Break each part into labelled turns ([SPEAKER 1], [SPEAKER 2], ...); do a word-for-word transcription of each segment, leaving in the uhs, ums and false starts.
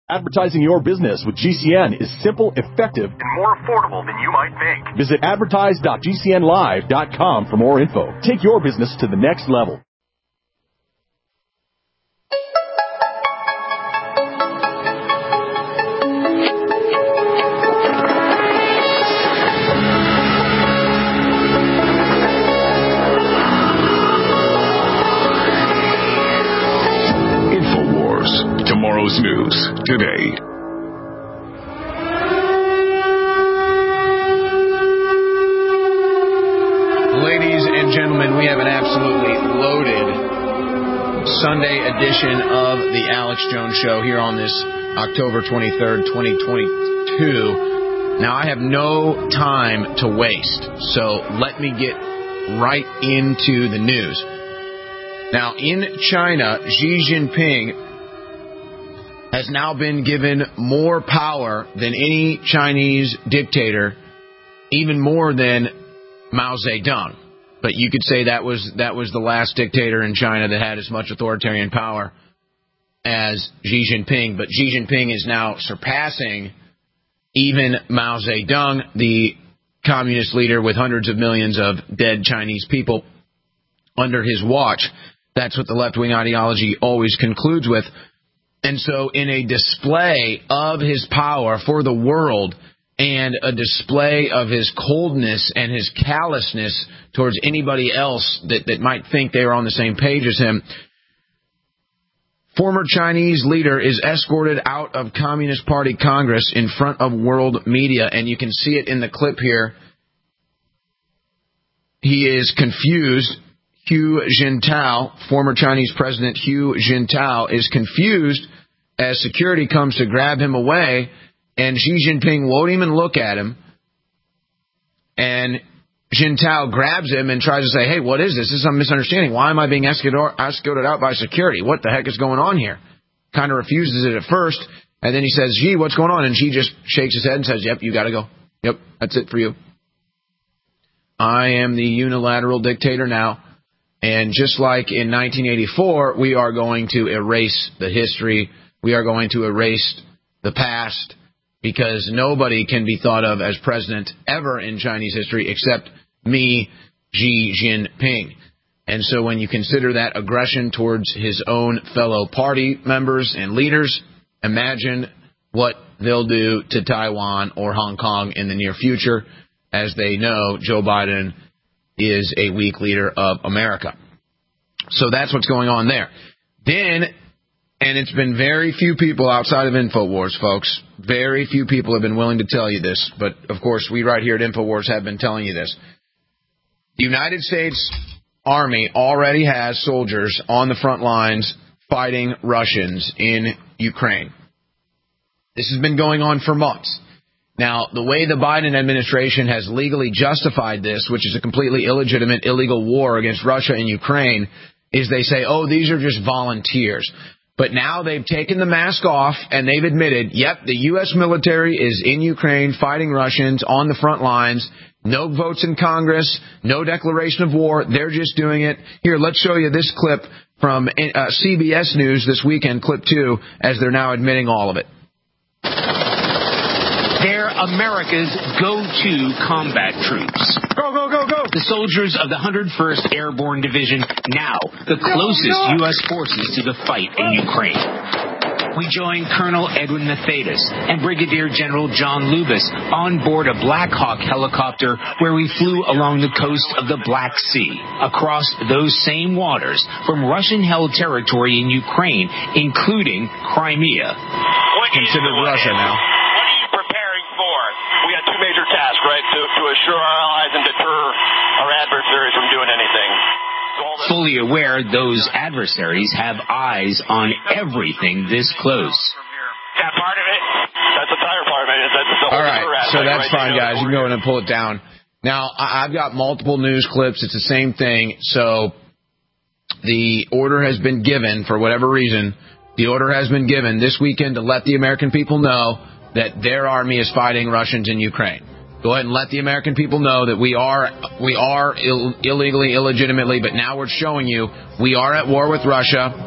[SPEAKER 1] Advertising your business with G C N is simple, effective, and more affordable than you might think. Visit advertise dot g c n live dot com for more info. Take your business to the next level.
[SPEAKER 2] Tomorrow's news today.
[SPEAKER 3] Ladies and gentlemen, we have an absolutely loaded Sunday edition of the Alex Jones Show here on this October twenty-third, twenty twenty-two. Now, I have no time to waste, so let me get right into the news. Now, in China, Xi Jinping has now been given more power than any Chinese dictator, even more than Mao Zedong. But you could say that was that was the last dictator in China that had as much authoritarian power as Xi Jinping. But Xi Jinping is now surpassing even Mao Zedong, the communist leader with hundreds of millions of dead Chinese people under his watch. That's what the left-wing ideology always concludes with. And so in a display of his power for the world and a display of his coldness and his callousness towards anybody else that, that might think they are on the same page as him, former Chinese leader is escorted out of Communist Party Congress in front of world media. And you can see it in the clip here. He is confused. Hu Jintao, former Chinese President Hu Jintao, is confused as security comes to grab him away, and Xi Jinping won't even look at him. And Jintao grabs him and tries to say, hey, what is this? This is some misunderstanding. Why am I being escorted out by security? What the heck is going on here? Kind of refuses it at first, and then he says, Xi, what's going on? And Xi just shakes his head and says, yep, you got to go. Yep, that's it for you. I am the unilateral dictator now. And just like in nineteen eighty-four, we are going to erase the history. We are going to erase the past, because nobody can be thought of as president ever in Chinese history except me, Xi Jinping. And so when you consider that aggression towards his own fellow party members and leaders, imagine what they'll do to Taiwan or Hong Kong in the near future, as they know Joe Biden is a weak leader of America. So that's what's going on there. Then, and it's been very few people outside of InfoWars, folks, very few people have been willing to tell you this, but of course we right here at InfoWars have been telling you this. The United States Army already has soldiers on the front lines fighting Russians in Ukraine. This has been going on for months. Now, the way the Biden administration has legally justified this, which is a completely illegitimate, illegal war against Russia and Ukraine, is they say, oh, these are just volunteers. But now they've taken the mask off and they've admitted, yep, the U S military is in Ukraine fighting Russians on the front lines. No votes in Congress, no declaration of war. They're just doing it. Here, let's show you this clip from uh, C B S News this weekend, clip two, as they're now admitting all of it.
[SPEAKER 4] They're America's go-to combat troops.
[SPEAKER 5] Go, go, go, go!
[SPEAKER 4] The soldiers of the one hundred first Airborne Division, now the closest
[SPEAKER 5] no, no.
[SPEAKER 4] U S forces to the fight in Ukraine. We join Colonel Edwin Mathaidis and Brigadier General John Lubis on board a Black Hawk helicopter where we flew along the coast of the Black Sea, across those same waters from Russian-held territory in Ukraine, including Crimea.
[SPEAKER 3] Considered Russia now.
[SPEAKER 6] We got two major tasks, right, to, to assure our allies and deter our adversaries from doing anything. So
[SPEAKER 4] fully aware those adversaries have eyes on everything this close.
[SPEAKER 6] That part of it, that's the tire part of it. That's the whole
[SPEAKER 3] All right, so that's
[SPEAKER 6] right
[SPEAKER 3] fine,
[SPEAKER 6] there.
[SPEAKER 3] guys. You can go in and pull it down. Now, I've got multiple news clips. It's the same thing. So the order has been given, for whatever reason, the order has been given this weekend to let the American people know that their army is fighting Russians in Ukraine. Go ahead and let the American people know that we are we are Ill, illegally, illegitimately, but now we're showing you we are at war with Russia.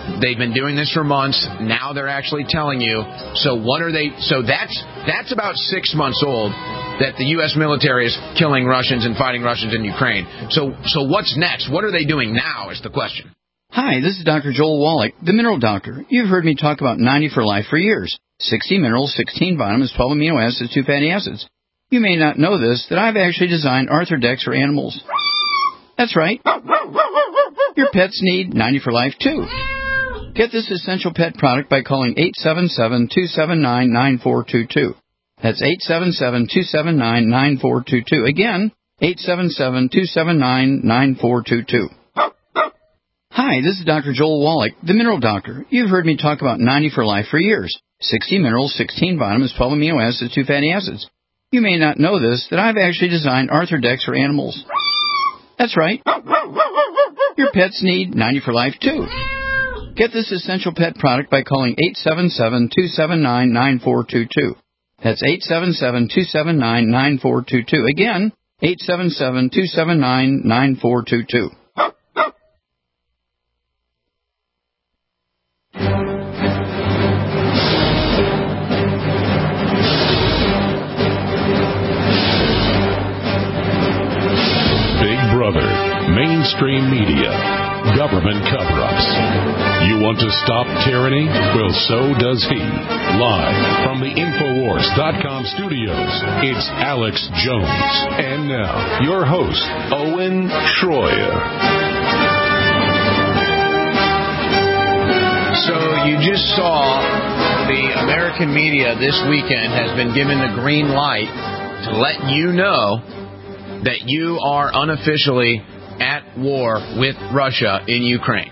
[SPEAKER 3] They've been doing this for months. Now they're actually telling you. So what are they? So that's that's about six months old that the U S military is killing Russians and fighting Russians in Ukraine. So so what's next? What are they doing now is the question.
[SPEAKER 5] Hi, this is Doctor Joel Wallach, the Mineral Doctor. You've heard me talk about ninety for Life for years. sixty minerals, sixteen vitamins, twelve amino acids, two fatty acids. You may not know this, that I've actually designed Arthrodex for animals. That's right. Your pets need ninety for Life, too. Get this essential pet product by calling eight seven seven, two seven nine, nine four two two. That's eight seven seven, two seven nine, nine four two two. Again, eight seven seven, two seven nine, nine four two two. Hi, this is Doctor Joel Wallach, the Mineral Doctor. You've heard me talk about ninety for Life for years. sixty minerals, sixteen vitamins, twelve amino acids, two fatty acids. You may not know this, that I've actually designed Arthrodex for animals. That's right. Your pets need ninety for Life, too. Get this essential pet product by calling eight seven seven, two seven nine, nine four two two. That's eight seven seven, two seven nine, nine four two two. Again, eight seven seven, two seven nine, nine four two two.
[SPEAKER 2] Big Brother, mainstream media, government cover-ups. You want to stop tyranny? Well, so does he. Live from the Infowars dot com studios, it's Alex Jones. And now, your host, Owen Schroyer.
[SPEAKER 3] So you just saw the American media this weekend has been given the green light to let you know that you are unofficially at war with Russia in Ukraine.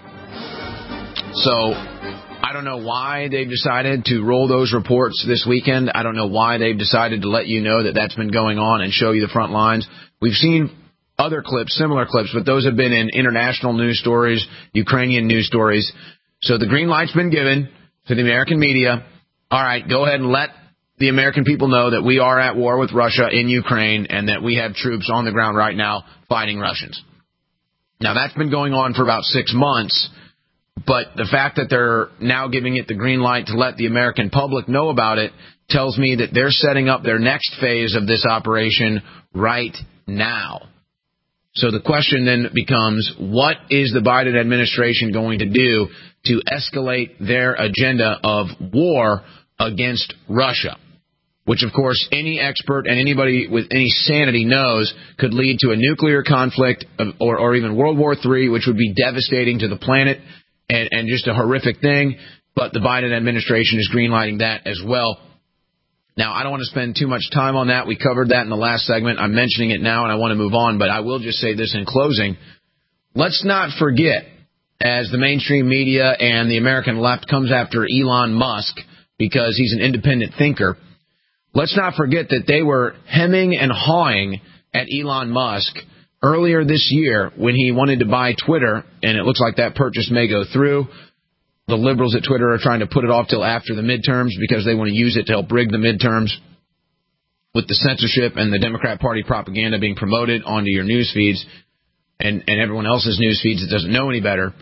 [SPEAKER 3] So I don't know why they've decided to roll those reports this weekend. I don't know why they've decided to let you know that that's been going on and show you the front lines. We've seen other clips, similar clips, but those have been in international news stories, Ukrainian news stories. So the green light's been given to the American media. All right, go ahead and let the American people know that we are at war with Russia in Ukraine and that we have troops on the ground right now fighting Russians. Now, that's been going on for about six months, but the fact that they're now giving it the green light to let the American public know about it tells me that they're setting up their next phase of this operation right now. So the question then becomes, what is the Biden administration going to do to escalate their agenda of war against Russia? Which, of course, any expert and anybody with any sanity knows could lead to a nuclear conflict or, or even World War Three, which would be devastating to the planet and, and just a horrific thing. But the Biden administration is greenlighting that as well. Now, I don't want to spend too much time on that. We covered that in the last segment. I'm mentioning it now, and I want to move on. But I will just say this in closing. Let's not forget, as the mainstream media and the American left comes after Elon Musk because he's an independent thinker, let's not forget that they were hemming and hawing at Elon Musk earlier this year when he wanted to buy Twitter, and it looks like that purchase may go through. The liberals at Twitter are trying to put it off till after the midterms because they want to use it to help rig the midterms with the censorship and the Democrat Party propaganda being promoted onto your news feeds and, and everyone else's news feeds that doesn't know any better.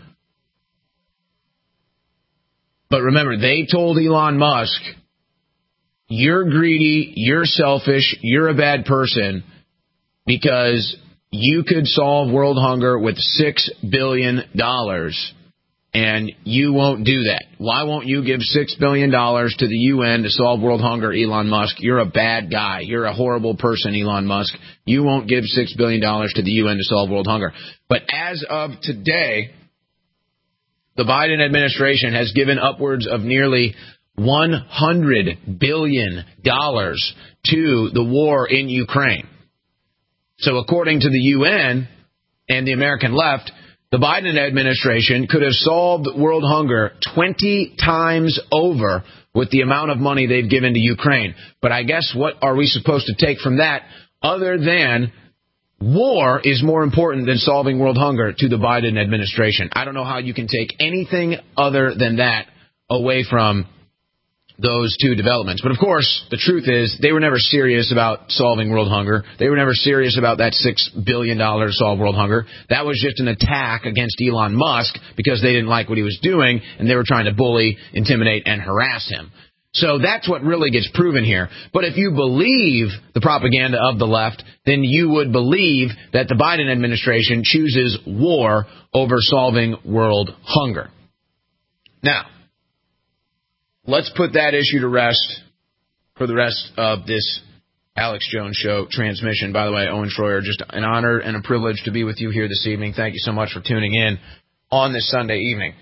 [SPEAKER 3] But remember, they told Elon Musk, you're greedy, you're selfish, you're a bad person because you could solve world hunger with six billion dollars, and you won't do that. Why won't you give six billion dollars to the U N to solve world hunger, Elon Musk? You're a bad guy. You're a horrible person, Elon Musk. You won't give six billion dollars to the U N to solve world hunger. But as of today, the Biden administration has given upwards of nearly one hundred billion dollars to the war in Ukraine. So according to the U N and the American left, the Biden administration could have solved world hunger twenty times over with the amount of money they've given to Ukraine. But I guess what are we supposed to take from that other than war is more important than solving world hunger to the Biden administration? I don't know how you can take anything other than that away from those two developments. But, of course, the truth is they were never serious about solving world hunger. They were never serious about that six billion dollars to solve world hunger. That was just an attack against Elon Musk because they didn't like what he was doing, and they were trying to bully, intimidate, and harass him. So that's what really gets proven here. But if you believe the propaganda of the left, then you would believe that the Biden administration chooses war over solving world hunger. Now, let's put that issue to rest for the rest of this Alex Jones Show transmission. By the way, Owen Schroyer, just an honor and a privilege to be with you here this evening. Thank you so much for tuning in on this Sunday evening.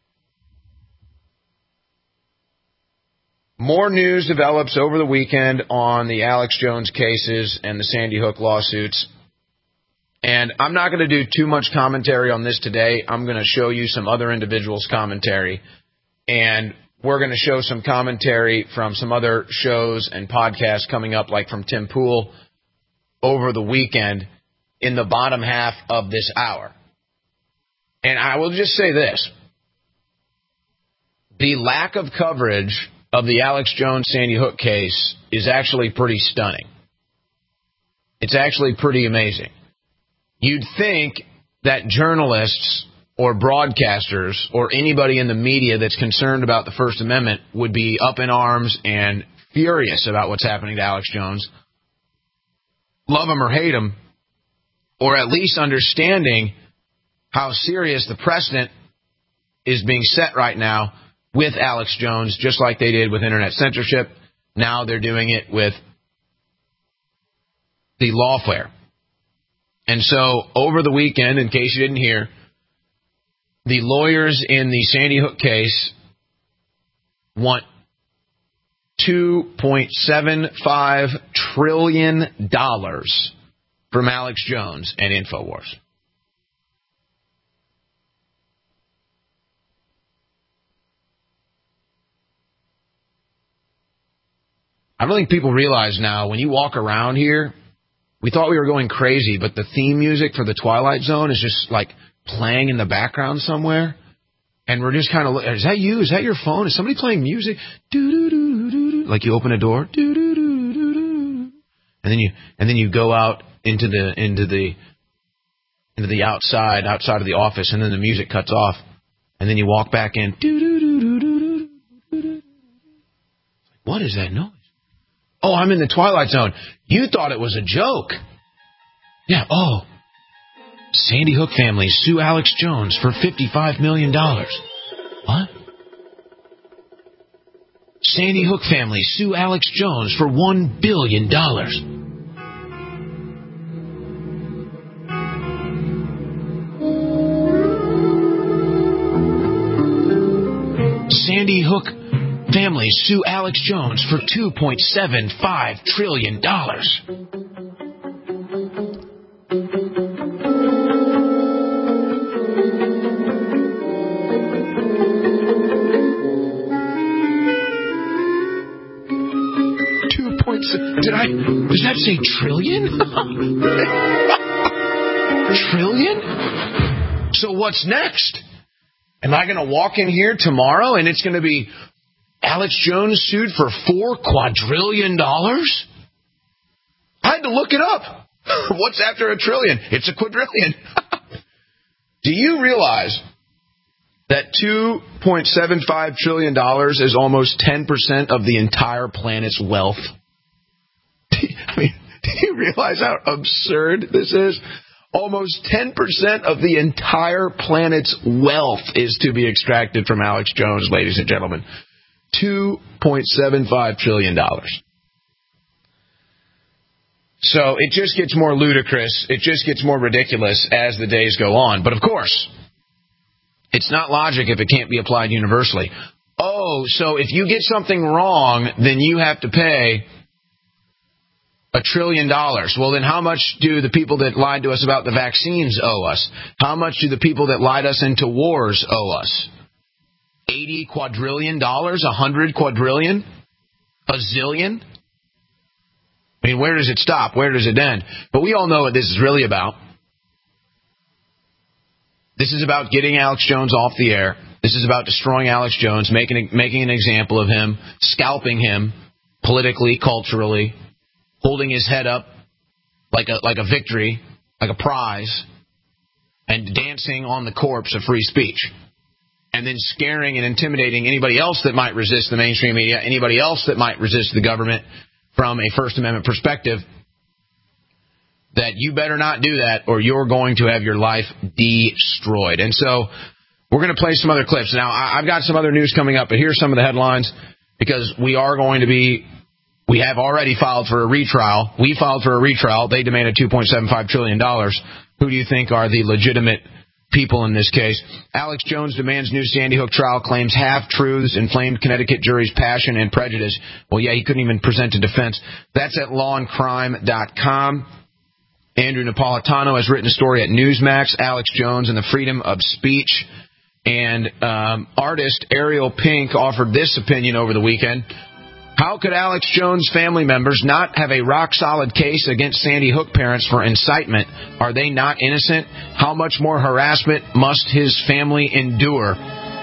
[SPEAKER 3] More news develops over the weekend on the Alex Jones cases and the Sandy Hook lawsuits. And I'm not going to do too much commentary on this today. I'm going to show you some other individuals' commentary. And we're going to show some commentary from some other shows and podcasts coming up, like from Tim Pool, over the weekend in the bottom half of this hour. And I will just say this. The lack of coverage of the Alex Jones Sandy Hook case is actually pretty stunning. It's actually pretty amazing. You'd think that journalists or broadcasters or anybody in the media that's concerned about the First Amendment would be up in arms and furious about what's happening to Alex Jones, love him or hate him, or at least understanding how serious the precedent is being set right now with Alex Jones, just like they did with internet censorship. Now they're doing it with the lawfare. And so over the weekend, in case you didn't hear, the lawyers in the Sandy Hook case want two point seven five trillion dollars from Alex Jones and InfoWars. I don't think people realize now, when you walk around here, we thought we were going crazy, but the theme music for the Twilight Zone is just like playing in the background somewhere. And we're just kind of, is that you? Is that your phone? Is somebody playing music? Do-do-do-do-do. Like you open a door. Do-do-do-do-do. And then you, and then you go out into the, into the, into the outside, outside of the office, and then the music cuts off. And then you walk back in. Do-do-do-do-do-do. What is that noise? Oh, I'm in the Twilight Zone. You thought it was a joke. Yeah, oh. Sandy Hook family sue Alex Jones for fifty-five million dollars. What? Sandy Hook family sue Alex Jones for one billion dollars. Sandy Hook family sue Alex Jones for two point seven five trillion dollars. Two point seven. Did I? Does that say trillion? Trillion? So what's next? Am I going to walk in here tomorrow and it's going to be Alex Jones sued for four quadrillion dollars? I had to look it up. What's after a trillion? It's a quadrillion. Do you realize that two point seven five trillion dollars is almost ten percent of the entire planet's wealth? I mean, do you realize how absurd this is? Almost ten percent of the entire planet's wealth is to be extracted from Alex Jones, ladies and gentlemen. two point seven five trillion dollars. So it just gets more ludicrous. It just gets more ridiculous as the days go on. But of course, it's not logic if it can't be applied universally. Oh, so if you get something wrong, then you have to pay a trillion dollars. Well, then how much do the people that lied to us about the vaccines owe us? How much do the people that lied us into wars owe us? eighty quadrillion dollars? one hundred quadrillion? A zillion? I mean, where does it stop? Where does it end? But we all know what this is really about. This is about getting Alex Jones off the air. This is about destroying Alex Jones, making making an example of him, scalping him politically, culturally, holding his head up like a like a victory, like a prize, and dancing on the corpse of free speech. And then scaring and intimidating anybody else that might resist the mainstream media, anybody else that might resist the government from a First Amendment perspective, that you better not do that or you're going to have your life destroyed. And so we're going to play some other clips. Now, I've got some other news coming up, but here's some of the headlines, because we are going to be, we have already filed for a retrial. We filed for a retrial. They demanded two point seven five trillion dollars. Who do you think are the legitimate people in this case? Alex Jones demands new Sandy Hook trial, claims half-truths inflamed Connecticut jury's passion and prejudice. Well, yeah, he couldn't even present a defense. That's at law and crime dot com. Andrew Napolitano has written a story at Newsmax, Alex Jones and the freedom of speech. And um, artist Ariel Pink offered this opinion over the weekend. How could Alex Jones' family members not have a rock-solid case against Sandy Hook parents for incitement? Are they not innocent? How much more harassment must his family endure?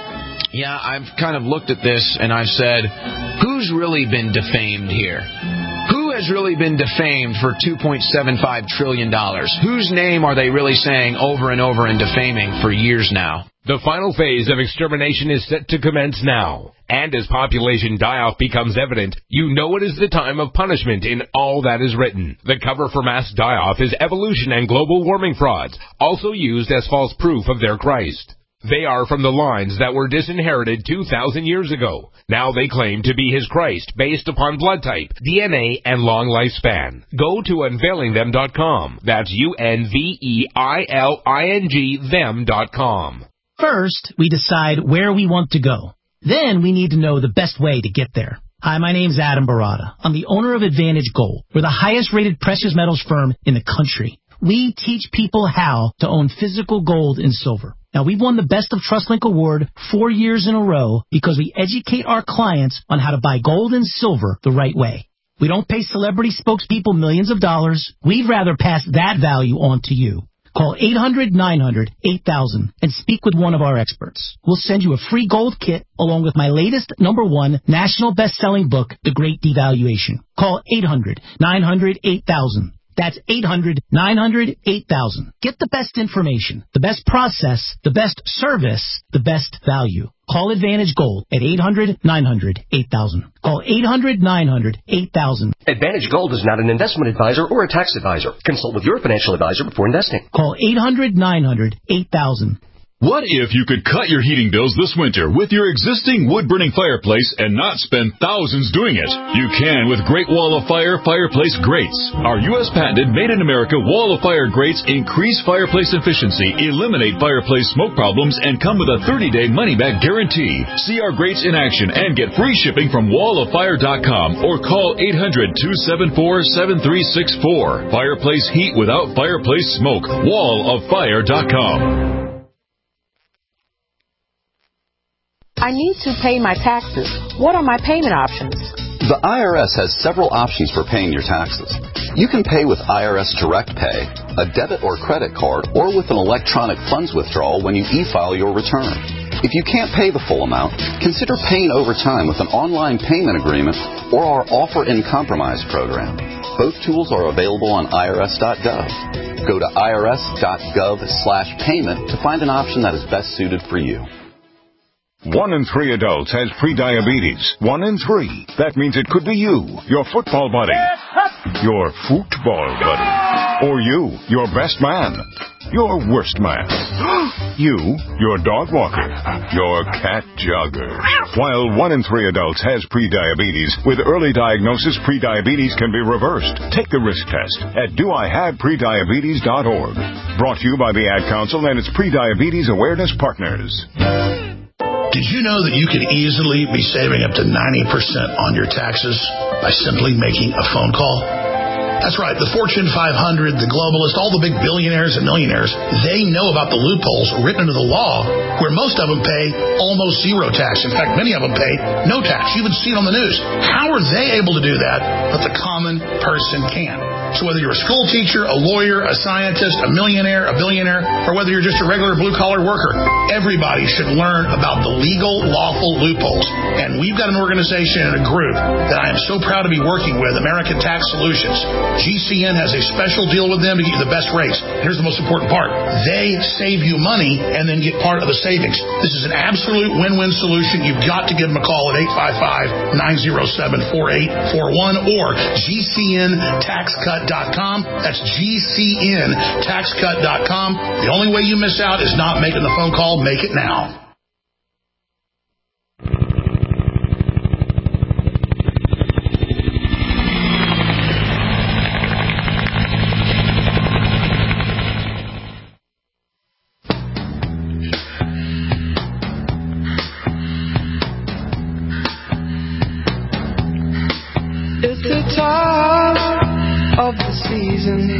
[SPEAKER 3] Yeah, I've kind of looked at this and I've said, who's really been defamed here? Who has really been defamed for two point seven five trillion dollars? Whose name are they really saying over and over and defaming for years now?
[SPEAKER 7] The final phase of extermination is set to commence now. And as population die-off becomes evident, you know it is the time of punishment in all that is written. The cover for mass die-off is evolution and global warming frauds, also used as false proof of their Christ. They are from the lines that were disinherited two thousand years ago. Now they claim to be his Christ based upon blood type, D N A, and long lifespan. Go to unveiling them dot com. That's U N V E I L I N G them dot com.
[SPEAKER 8] First, we decide where we want to go. Then we need to know the best way to get there. Hi, my name's Adam Barada. I'm the owner of Advantage Gold. We're the highest-rated precious metals firm in the country. We teach people how to own physical gold and silver. Now, we've won the Best of TrustLink Award four years in a row because we educate our clients on how to buy gold and silver the right way. We don't pay celebrity spokespeople millions of dollars. We'd rather pass that value on to you. Call eight hundred nine hundred eight thousand and speak with one of our experts. We'll send you a free gold kit along with my latest number one national best-selling book, The Great Devaluation. Call eight hundred nine hundred eight thousand. That's eight hundred nine hundred eight thousand. Get the best information, the best process, the best service, the best value. Call Advantage Gold at eight hundred nine hundred eight thousand. Call eight hundred nine hundred eight thousand.
[SPEAKER 9] Advantage Gold is not an investment advisor or a tax advisor. Consult with your financial advisor before investing.
[SPEAKER 8] Call eight hundred nine hundred eight thousand.
[SPEAKER 10] What if you could cut your heating bills this winter with your existing wood-burning fireplace and not spend thousands doing it? You can with Great Wall of Fire Fireplace Grates. Our U S patented made-in-America Wall of Fire grates increase fireplace efficiency, eliminate fireplace smoke problems, and come with a thirty-day money-back guarantee. See our grates in action and get free shipping from wall of fire dot com or call eight hundred two seven four seven three six four. Fireplace heat without fireplace smoke. wall of fire dot com.
[SPEAKER 11] I need to pay my taxes. What are my payment options?
[SPEAKER 12] The I R S has several options for paying your taxes. You can pay with I R S Direct Pay, a debit or credit card, or with an electronic funds withdrawal when you e-file your return. If you can't pay the full amount, consider paying over time with an online payment agreement or our Offer in Compromise program. Both tools are available on I R S dot gov. Go to I R S dot gov slash payment to find an option that is best suited for you.
[SPEAKER 13] One in three adults has prediabetes. One in three. That means it could be you, your football buddy, your football buddy, or you, your best man, your worst man, you, your dog walker, your cat jogger. While one in three adults has prediabetes, with early diagnosis, prediabetes can be reversed. Take the risk test at do I have prediabetes dot org. Brought to you by the Ad Council and its Prediabetes Awareness Partners.
[SPEAKER 14] Did you know that you could easily be saving up to ninety percent on your taxes by simply making a phone call? That's right. The Fortune five hundred, the globalists, all the big billionaires and millionaires, they know about the loopholes written into the law where most of them pay almost zero tax. In fact, many of them pay no tax. You even see it on the news. How are they able to do that, but the common person can? So whether you're a school teacher, a lawyer, a scientist, a millionaire, a billionaire, or whether you're just a regular blue-collar worker, everybody should learn about the legal, lawful loopholes. And we've got an organization and a group that I am so proud to be working with, American Tax Solutions. G C N has a special deal with them to get you the best rates. Here's the most important part. They save you money and then get part of the savings. This is an absolute win-win solution. You've got to give them a call at eight five five, nine oh seven, four eight four one or G C N tax cut dot com. That's G C N tax cut dot com. The only way you miss out is not making the phone call. Make it now.
[SPEAKER 15] It's the time of the season.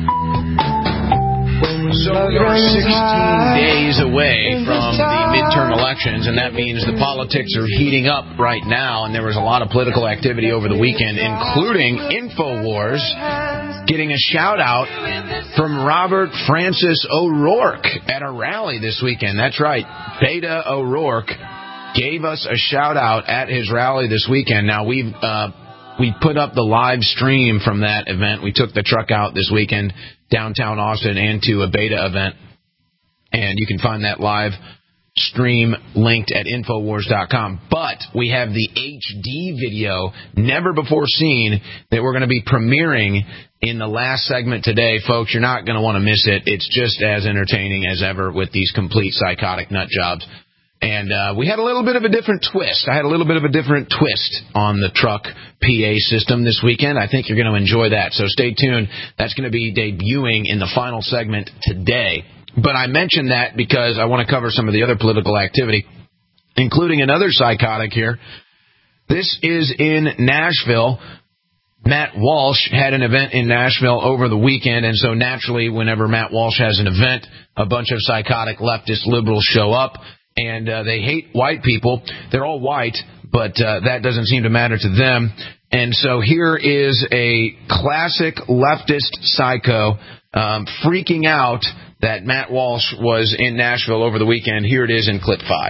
[SPEAKER 3] So we are sixteen days away from the midterm elections, and that means the politics are heating up right now, and there was a lot of political activity over the weekend, including InfoWars getting a shout-out from Robert Francis O'Rourke at a rally this weekend. That's right, Beta O'Rourke gave us a shout-out at his rally this weekend. Now, we've... Uh, We put up the live stream from that event. We took the truck out this weekend downtown Austin and to a beta event. And you can find that live stream linked at Infowars dot com. But we have the H D video, never before seen, that we're going to be premiering in the last segment today. Folks, you're not going to want to miss it. It's just as entertaining as ever with these complete psychotic nut jobs. And uh, we had a little bit of a different twist. I had a little bit of a different twist on the truck P A system this weekend. I think you're going to enjoy that. So stay tuned. That's going to be debuting in the final segment today. But I mentioned that because I want to cover some of the other political activity, including another psychotic here. This is in Nashville. Matt Walsh had an event in Nashville over the weekend, and so naturally, whenever Matt Walsh has an event, a bunch of psychotic leftist liberals show up. And uh, they hate white people. They're all white, but uh, that doesn't seem to matter to them. And so here is a classic leftist psycho um, freaking out that Matt Walsh was in Nashville over the weekend. Here it is in clip five.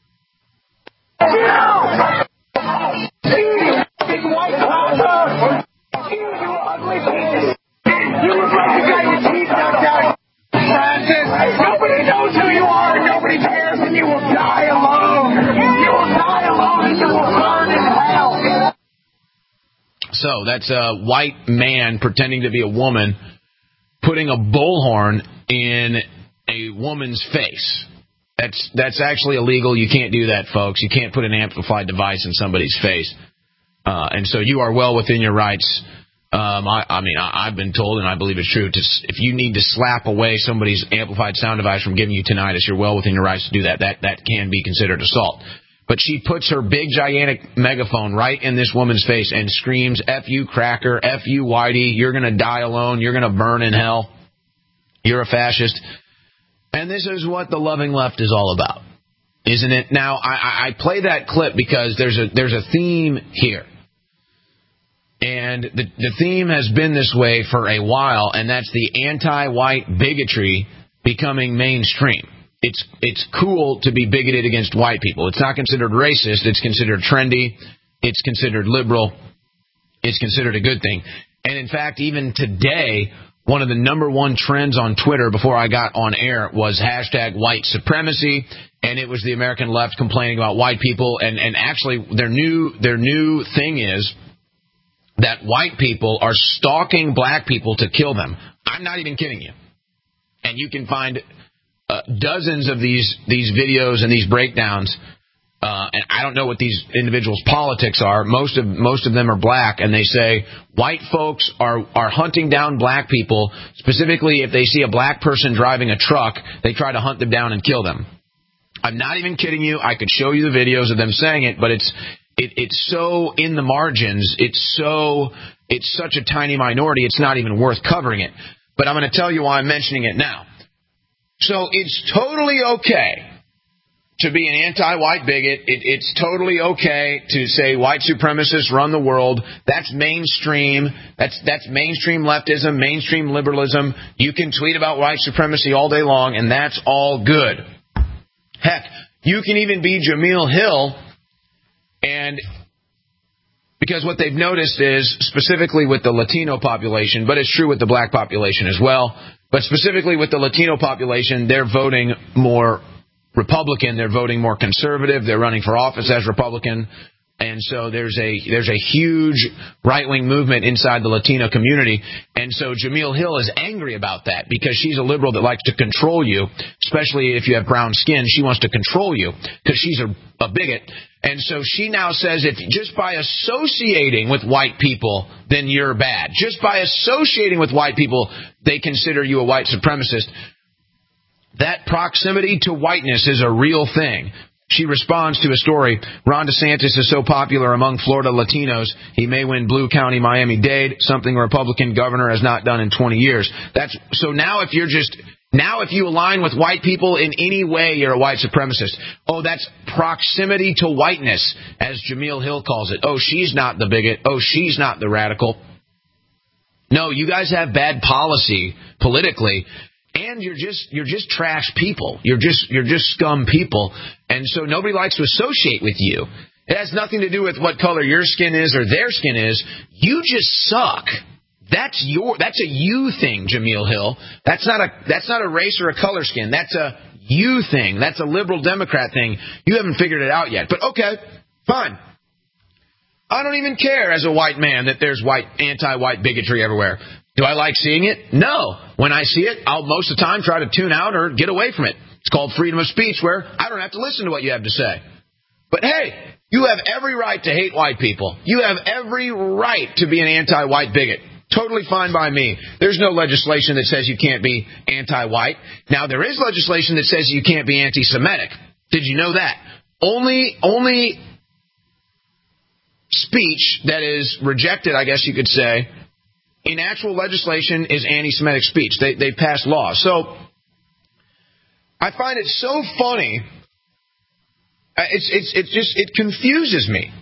[SPEAKER 15] Nobody knows who you are, and nobody cares, and you will die alone. You will die alone, and you will burn in hell.
[SPEAKER 3] So that's a white man pretending to be a woman putting a bullhorn in a woman's face. That's that's actually illegal. You can't do that, folks. You can't put an amplified device in somebody's face. Uh, and so you are well within your rights. Um, I, I mean, I, I've been told, and I believe it's true, to, if you need to slap away somebody's amplified sound device from giving you tinnitus, you're well within your rights to do that. That that can be considered assault. But she puts her big, gigantic megaphone right in this woman's face and screams, F you, cracker, F you, whitey, you're going to die alone, you're going to burn in hell, you're a fascist. And this is what the loving left is all about, isn't it? Now, I, I play that clip because there's a there's a theme here. And the, the theme has been this way for a while, and that's the anti-white bigotry becoming mainstream. It's it's cool to be bigoted against white people. It's not considered racist. It's considered trendy. It's considered liberal. It's considered a good thing. And, in fact, even today, one of the number one trends on Twitter before I got on air was hashtag white supremacy, and it was the American left complaining about white people. And, and actually, their new their new thing is that white people are stalking black people to kill them. I'm not even kidding you. And you can find uh, dozens of these these videos and these breakdowns. Uh, and I don't know what these individuals' politics are. Most of most of them are black, and they say white folks are are hunting down black people. Specifically, if they see a black person driving a truck, they try to hunt them down and kill them. I'm not even kidding you. I could show you the videos of them saying it, but it's it, it's so in the margins. It's so it's such a tiny minority. It's not even worth covering it. But I'm going to tell you why I'm mentioning it now. So it's totally okay to be an anti-white bigot. It, it's totally okay to say white supremacists run the world. That's mainstream. That's that's mainstream leftism, mainstream liberalism. You can tweet about white supremacy all day long, and that's all good. Heck, you can even be Jamil Hill, and because what they've noticed is, specifically with the Latino population, but it's true with the black population as well, but specifically with the Latino population, they're voting more Republican, they're voting more conservative, they're running for office as Republican, and so there's a there's a huge right-wing movement inside the Latino community, and so Jamil Hill is angry about that because she's a liberal that likes to control you, especially if you have brown skin. She wants to control you because she's a, a bigot, and so she now says if just by associating with white people, then you're bad. Just by associating with white people, they consider you a white supremacist. That proximity to whiteness is a real thing. She responds to a story. Ron DeSantis is so popular among Florida Latinos, he may win Blue County, Miami-Dade, something a Republican governor has not done in twenty years. That's so now if you're just now if you align with white people in any way, you're a white supremacist. Oh, that's proximity to whiteness, as Jamil Hill calls it. Oh, she's not the bigot. Oh, she's not the radical. No, you guys have bad policy politically. And you're just you're just trash people. You're just you're just scum people. And so nobody likes to associate with you. It has nothing to do with what color your skin is or their skin is. You just suck. That's your that's a you thing, Jamil Hill. That's not a that's not a race or a color skin. That's a you thing. That's a liberal Democrat thing. You haven't figured it out yet. But okay, fine. I don't even care as a white man that there's white anti-white bigotry everywhere. Do I like seeing it? No. When I see it, I'll most of the time try to tune out or get away from it. It's called freedom of speech, where I don't have to listen to what you have to say. But hey, you have every right to hate white people. You have every right to be an anti-white bigot. Totally fine by me. There's no legislation that says you can't be anti-white. Now, there is legislation that says you can't be anti-Semitic. Did you know that? Only, only speech that is rejected, I guess you could say, in actual legislation is anti-Semitic speech. They they passed laws. So I find it so funny. It's it's it just it confuses me.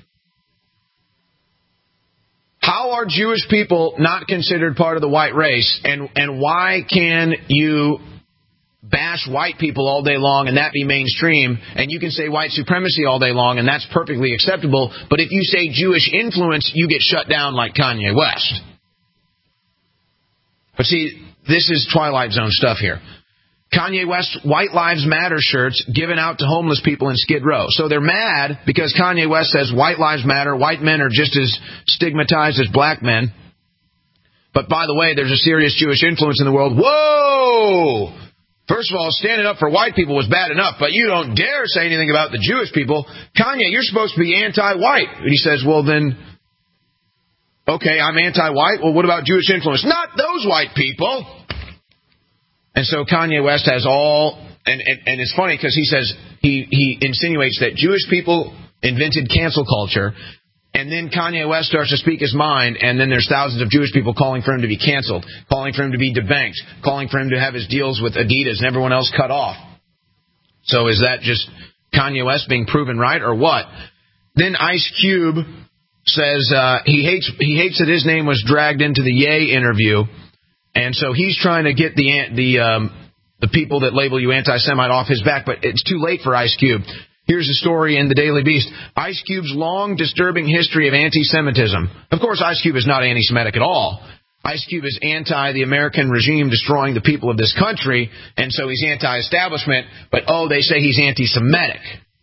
[SPEAKER 3] How are Jewish people not considered part of the white race, and and why can you bash white people all day long and that be mainstream, and you can say white supremacy all day long and that's perfectly acceptable, but if you say Jewish influence, you get shut down like Kanye West? But see, this is Twilight Zone stuff here. Kanye West White Lives Matter shirts given out to homeless people in Skid Row. So they're mad because Kanye West says white lives matter, white men are just as stigmatized as black men. But by the way, there's a serious Jewish influence in the world. Whoa! First of all, standing up for white people was bad enough, but you don't dare say anything about the Jewish people. Kanye, you're supposed to be anti-white. And he says, well then, okay, I'm anti-white. Well, what about Jewish influence? Not those white people. And so Kanye West has all, and, and, and it's funny because he says, he, he insinuates that Jewish people invented cancel culture, and then Kanye West starts to speak his mind, and then there's thousands of Jewish people calling for him to be canceled, calling for him to be debanked, calling for him to have his deals with Adidas and everyone else cut off. So is that just Kanye West being proven right, or what? Then Ice Cube says uh, he hates he hates that his name was dragged into the Ye interview, and so he's trying to get the the um, the people that label you anti-Semite off his back, but it's too late for Ice Cube. Here's a story in the Daily Beast. Ice Cube's long, disturbing history of anti-Semitism. Of course, Ice Cube is not anti-Semitic at all. Ice Cube is anti the American regime destroying the people of this country, and so he's anti-establishment, but oh, they say he's anti-Semitic.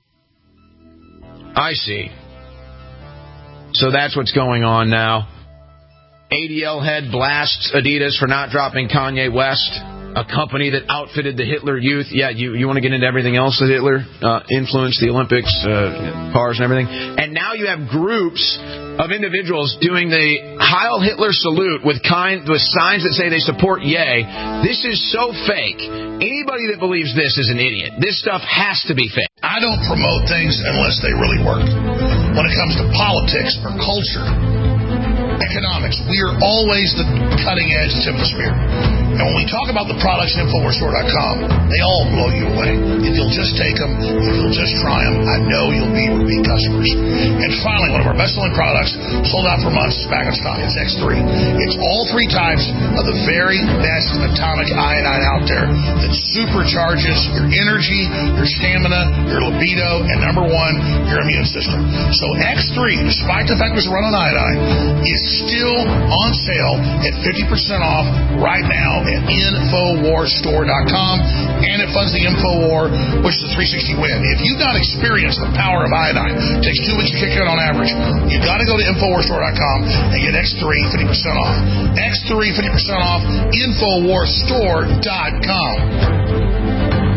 [SPEAKER 3] I see. So that's what's going on now. A D L head blasts Adidas for not dropping Kanye West, a company that outfitted the Hitler Youth. Yeah, you, you want to get into everything else that Hitler uh, influenced, the Olympics, uh, cars and everything. And now you have groups of individuals doing the Heil Hitler salute with kind with signs that say they support Ye. This is so fake. Anybody that believes this is an idiot. This stuff has to be fake.
[SPEAKER 14] I don't promote things unless they really work. when it comes to politics or culture, economics. We are always the cutting edge tip-of-the-spear. And when we talk about the products at Infowars Store dot com, they all blow you away. If you'll just take them, if you'll just try them, I know you'll be repeat customers. And finally, one of our best-selling products, sold out for months, is back in stock. It's X three. It's all three types of the very best atomic iodine out there that supercharges your energy, your stamina, your libido, and number one, your immune system. So X three, despite the fact it was run on iodine, is still on sale at fifty percent off right now at Infowars Store dot com, and it funds the InfoWar, which is a three sixty win. If you've not experienced the power of iodine, it takes two weeks to kick in on average, you got to go to Infowars Store dot com and get X three fifty percent off. X three fifty percent off, Infowars Store dot com.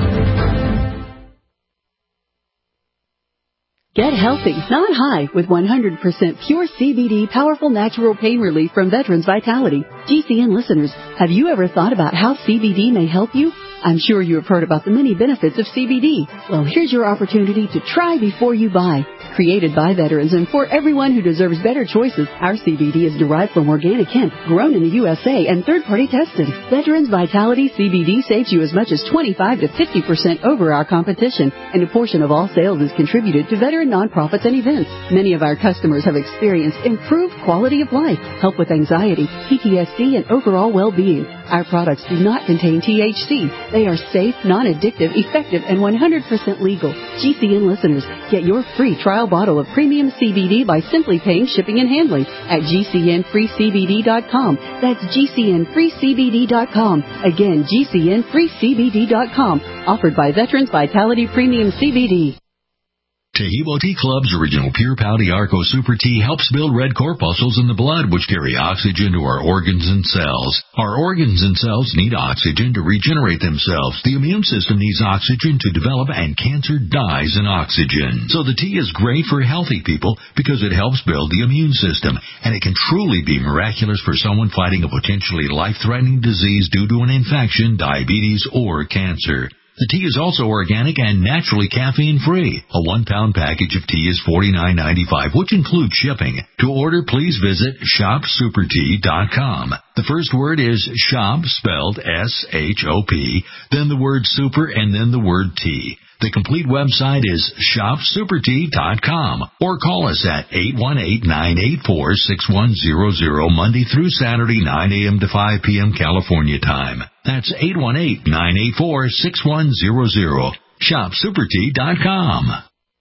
[SPEAKER 16] Get healthy, not high, with one hundred percent pure C B D powerful natural pain relief from Veterans Vitality. G C N listeners, have you ever thought about how C B D may help you? I'm sure you have heard about the many benefits of C B D. Well, here's your opportunity to try before you buy. Created by veterans and for everyone who deserves better choices, our C B D is derived from organic hemp, grown in the U S A, and third-party tested. Veterans Vitality C B D saves you as much as twenty-five to fifty percent over our competition, and a portion of all sales is contributed to veteran nonprofits and events. Many of our customers have experienced improved quality of life, help with anxiety, P T S D, and overall well-being. Our products do not contain T H C. They are safe, non-addictive, effective, and one hundred percent legal. G C N listeners, get your free trial bottle of premium C B D by simply paying shipping and handling at G C N free C B D dot com. That's G C N free C B D dot com. Again, G C N free C B D dot com. Offered by Veterans Vitality Premium C B D.
[SPEAKER 17] Tahibo Tea Club's original Pure Pouty Arco Super Tea helps build red corpuscles in the blood, which carry oxygen to our organs and cells. Our organs and cells need oxygen to regenerate themselves. The immune system needs oxygen to develop, and cancer dies in oxygen. So the tea is great for healthy people because it helps build the immune system, and it can truly be miraculous for someone fighting a potentially life-threatening disease due to an infection, diabetes, or cancer. The tea is also organic and naturally caffeine-free. A one-pound package of tea is forty-nine ninety-five, which includes shipping. To order, please visit shop super tea dot com. The first word is shop, spelled S H O P, then the word super, and then the word tea. The complete website is shop super tea dot com, or call us at eight one eight, nine eight four, six one zero zero Monday through Saturday, nine a.m. to five p.m. California time. That's eight one eight, nine eight four, six one zero zero. shop super tea dot com.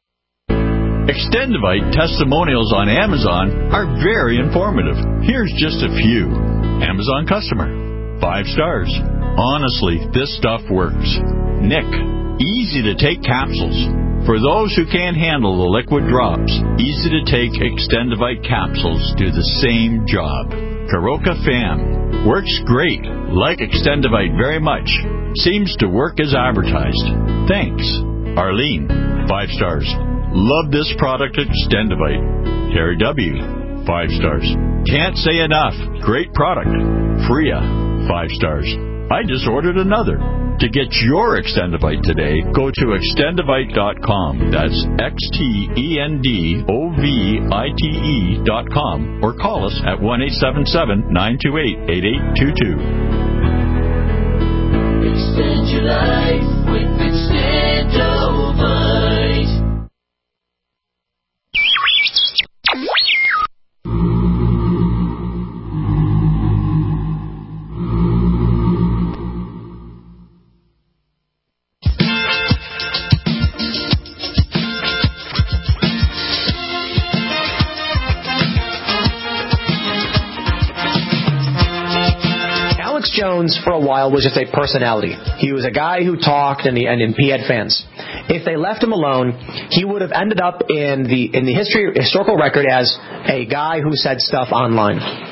[SPEAKER 18] Extendivite testimonials on Amazon are very informative. Here's just a few. Amazon customer. Five stars. Honestly, this stuff works. Nick. Easy to take capsules. For those who can't handle the liquid drops, easy to take Extendivite capsules do the same job. Karoka Fam. Works great. Like Extendivite very much. Seems to work as advertised. Thanks. Arlene. Five stars. Love this product Extendivite. Terry W. Five stars. Can't say enough. Great product. Freya. Five stars. I just ordered another. To get your Extendivite today, go to extendivite dot com. That's X T E N D O V I T E dot com. Or call us at one eight seven seven, nine two eight, eight eight two two.
[SPEAKER 15] Extend your life with Extendovite.
[SPEAKER 19] Jones, for a while, was just a personality. He was a guy who talked, and he, and he had fans. If they left him alone, he would have ended up in the in the history historical record as a guy who said stuff online.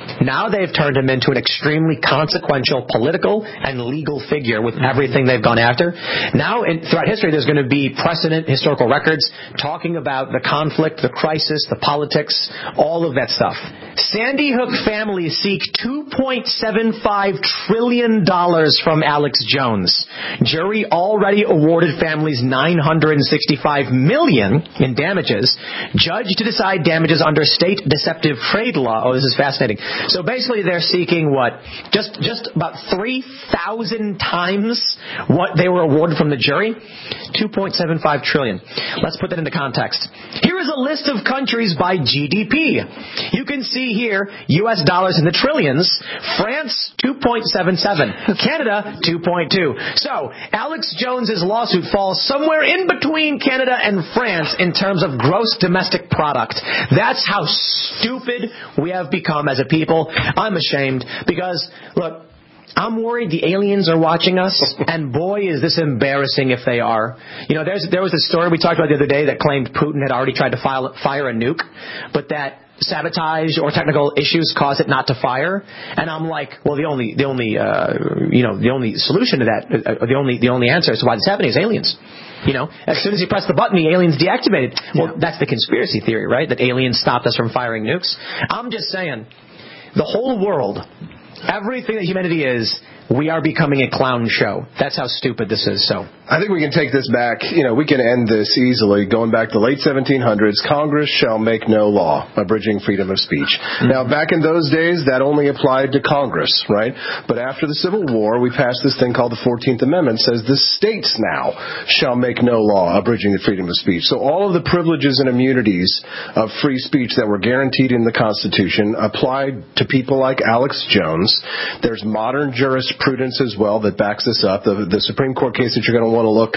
[SPEAKER 19] Now they've turned him into an extremely consequential political and legal figure with everything they've gone after. Now, in, throughout history, there's going to be precedent, historical records, talking about the conflict, the crisis, the politics, all of that stuff. Sandy Hook families seek two point seven five trillion dollars from Alex Jones. Jury already awarded families nine hundred sixty-five million dollars in damages. Judge to decide damages under state deceptive trade law. Oh, this is fascinating. So basically they're seeking what? Just just about three thousand times what they were awarded from the jury? two point seven five trillion dollars. Let's put that into context. Here is a list of countries by G D P. You can see here U S dollars in the trillions. France, two point seven seven. Canada, two point two. So, Alex Jones's lawsuit falls somewhere in between Canada and France in terms of gross domestic product. That's how stupid we have become as a people. I'm ashamed because, look, I'm worried the aliens are watching us, and boy, is this embarrassing if they are. You know, there's, there was a story we talked about the other day that claimed Putin had already tried to file, fire a nuke, but that sabotage or technical issues caused it not to fire. And I'm like, well, the only, the only, uh, you know, the only solution to that, uh, the only, the only answer as to why this is happening is aliens. You know, as soon as you press the button, the aliens deactivated. Well, yeah. That's the conspiracy theory, right? That aliens stopped us from firing nukes. I'm just saying, the whole world, everything that humanity is, we are becoming a clown show. That's how stupid this is. So
[SPEAKER 20] I think we can take this back. You know, we can end this easily. Going back to the late seventeen hundreds, Congress shall make no law abridging freedom of speech. Mm-hmm. Now, back in those days, that only applied to Congress, right? But after the Civil War, we passed this thing called the fourteenth Amendment. Says the states now shall make no law abridging the freedom of speech. So all of the privileges and immunities of free speech that were guaranteed in the Constitution applied to people like Alex Jones. There's modern jurisprudence as well that backs this up. The, the Supreme Court case that you're going to want to look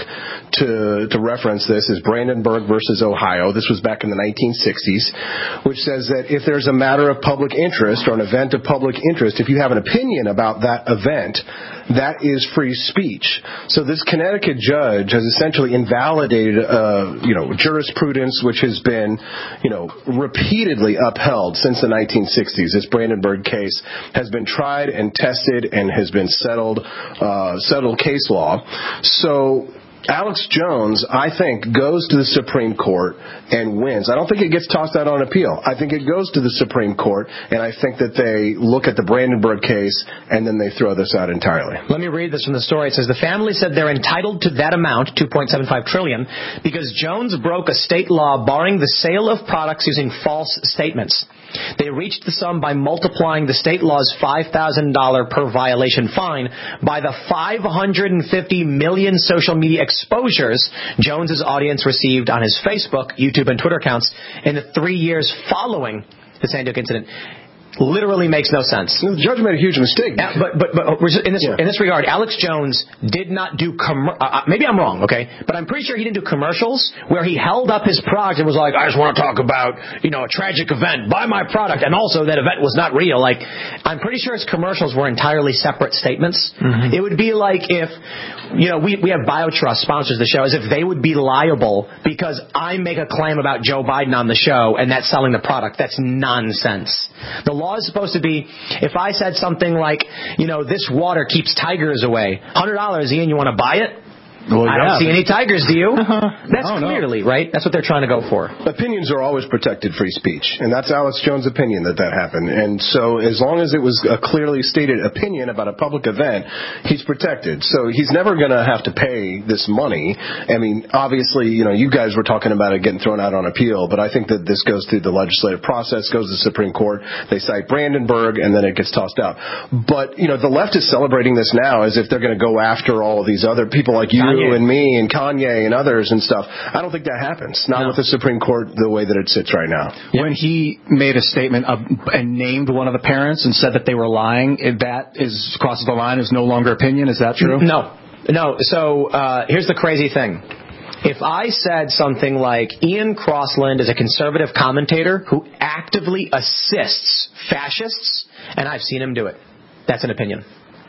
[SPEAKER 20] to to reference this is Brandenburg versus Ohio. This was back in the nineteen sixties, which says that if there's a matter of public interest or an event of public interest, if you have an opinion about that event, that is free speech. So this Connecticut judge has essentially invalidated, uh, you know, jurisprudence which has been, you know, repeatedly upheld since the nineteen sixties. This Brandenburg case has been tried and tested and has been settled, uh, settled case law. So Alex Jones, I think, goes to the Supreme Court and wins. I don't think it gets tossed out on appeal. I think it goes to the Supreme Court, and I think that they look at the Brandenburg case and then they throw this out entirely.
[SPEAKER 19] Let me read this from the story. It says, the family said they're entitled to that amount, two point seven five trillion dollars, because Jones broke a state law barring the sale of products using false statements. They reached the sum by multiplying the state law's five thousand dollars per violation fine by the five hundred fifty million social media exposures Jones's audience received on his Facebook, YouTube, and Twitter accounts in the three years following the Sandy Hook incident. Literally makes no sense.
[SPEAKER 20] The judge made a huge mistake.
[SPEAKER 19] Uh, but, but, but in this, yeah. in this regard, Alex Jones did not do, com- uh, maybe I'm wrong, okay? But I'm pretty sure he didn't do commercials where he held up his product and was like, I just want to talk about, you know, a tragic event. Buy my product. And also that event was not real. Like, I'm pretty sure his commercials were entirely separate statements. Mm-hmm. It would be like if, you know, we, we have BioTrust sponsors the show, as if they would be liable because I make a claim about Joe Biden on the show and that's selling the product. That's nonsense. The law is supposed to be, if I said something like, you know, this water keeps tigers away, one hundred dollars, Ian, you want to buy it? Well, I yeah, don't see any tigers, do you? That's no, clearly, no. right? That's what they're trying to go for.
[SPEAKER 20] Opinions are always protected free speech, and that's Alex Jones' opinion that that happened. And so as long as it was a clearly stated opinion about a public event, he's protected. So he's never going to have to pay this money. I mean, obviously, you know, you guys were talking about it getting thrown out on appeal, but I think that this goes through the legislative process, goes to the Supreme Court. They cite Brandenburg, and then it gets tossed out. But, you know, the left is celebrating this now as if they're going to go after all of these other people like you Kanye. and me and Kanye and others and stuff. I don't think that happens. Not no. with the Supreme Court the way that it sits right now.
[SPEAKER 21] When he made a statement of, and named one of the parents and said that they were lying, that is crosses the line, is no longer opinion. Is that true?
[SPEAKER 19] No. No. So uh, here's the crazy thing. If I said something like, Ian Crossland is a conservative commentator who actively assists fascists, and I've seen him do it, that's an opinion.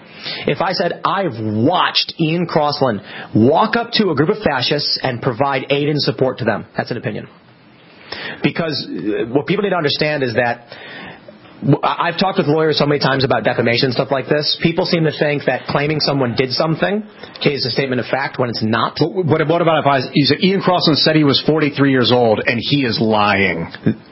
[SPEAKER 19] If I said, I've watched Ian Crossland walk up to a group of fascists and provide aid and support to them, that's an opinion. Because what people need to understand is that I've talked with lawyers so many times about defamation and stuff like this. People seem to think that claiming someone did something is a statement of fact when it's not.
[SPEAKER 21] What, what about if I, you said Ian Crossland said he was forty-three years old and he is lying?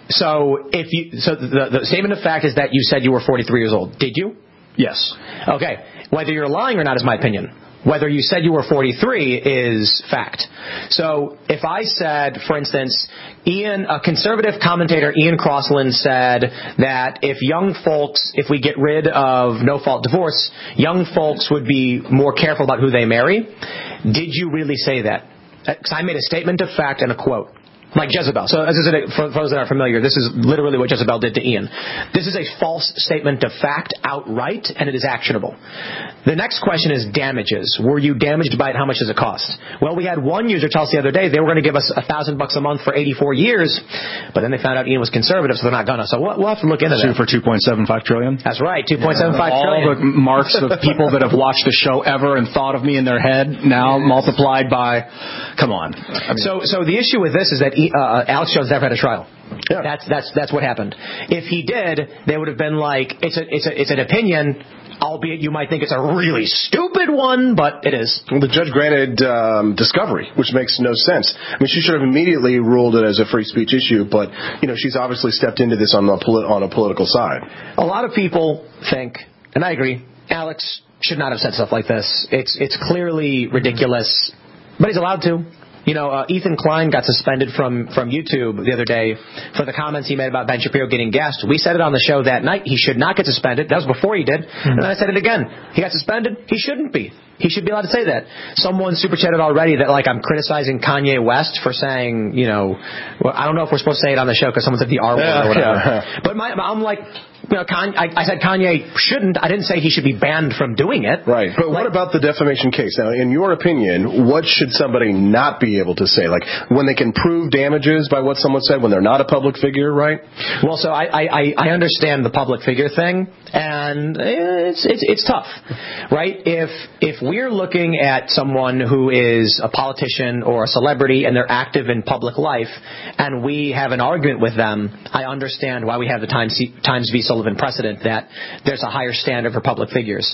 [SPEAKER 19] So if you, so the, the statement of fact is that you said you were forty-three years old. Did you?
[SPEAKER 21] Yes.
[SPEAKER 19] Okay. Whether you're lying or not is my opinion. Whether you said you were forty-three is fact. So if I said, for instance, Ian, a conservative commentator, Ian Crossland, said that if young folks, if we get rid of no-fault divorce, young folks would be more careful about who they marry. Did you really say that? Because I made a statement of fact and a quote. Like Jezebel. So, as is, for those that are familiar, this is literally what Jezebel did to Ian. This is a false statement of fact outright, and it is actionable. The next question is damages. Were you damaged by it? How much does it cost? Well, we had one user tell us the other day they were going to give us a thousand bucks a month for eighty-four years, but then they found out Ian was conservative, so they're not gonna. So we'll, we'll have to look into that.
[SPEAKER 21] Sue for two point seven five trillion.
[SPEAKER 19] That's right, two point seven five
[SPEAKER 21] yeah.
[SPEAKER 19] trillion.
[SPEAKER 21] All the marks of people that have watched the show ever and thought of me in their head now yes. multiplied by. Come on.
[SPEAKER 19] I mean, so, so the issue with this is that uh, Alex Jones never had a trial. Yeah. That's that's that's what happened. If he did, they would have been like, it's a it's a it's an opinion. Albeit you might think it's a really stupid one, but it is.
[SPEAKER 20] Well, the judge granted um, discovery, which makes no sense. I mean, she should have immediately ruled it as a free speech issue, but, you know, she's obviously stepped into this on, the poli- on a political side.
[SPEAKER 19] A lot of people think, and I agree, Alex should not have said stuff like this. It's, it's clearly ridiculous, but he's allowed to. You know, uh, Ethan Klein got suspended from, from YouTube the other day for the comments he made about Ben Shapiro getting gassed. We said it on the show that night. He should not get suspended. That was before he did. Mm-hmm. And then I said it again. He got suspended. He shouldn't be. He should be allowed to say that. Someone super chatted already that, like, I'm criticizing Kanye West for saying, you know, well, I don't know if we're supposed to say it on the show because someone said the R word yeah, or whatever. Yeah. But my, I'm like, you know, Kanye, I, I said Kanye shouldn't. I didn't say he should be banned from doing it.
[SPEAKER 20] Right. But like, what about the defamation case? Now, in your opinion, what should somebody not be able to say? Like, when they can prove damages by what someone said, when they're not a public figure, right?
[SPEAKER 19] Well, so I, I, I understand the public figure thing, and it's, it's, it's tough, right? If, if we're looking at someone who is a politician or a celebrity and they're active in public life, and we have an argument with them, I understand why we have the Times, Times v. Sullivan precedent that there's a higher standard for public figures.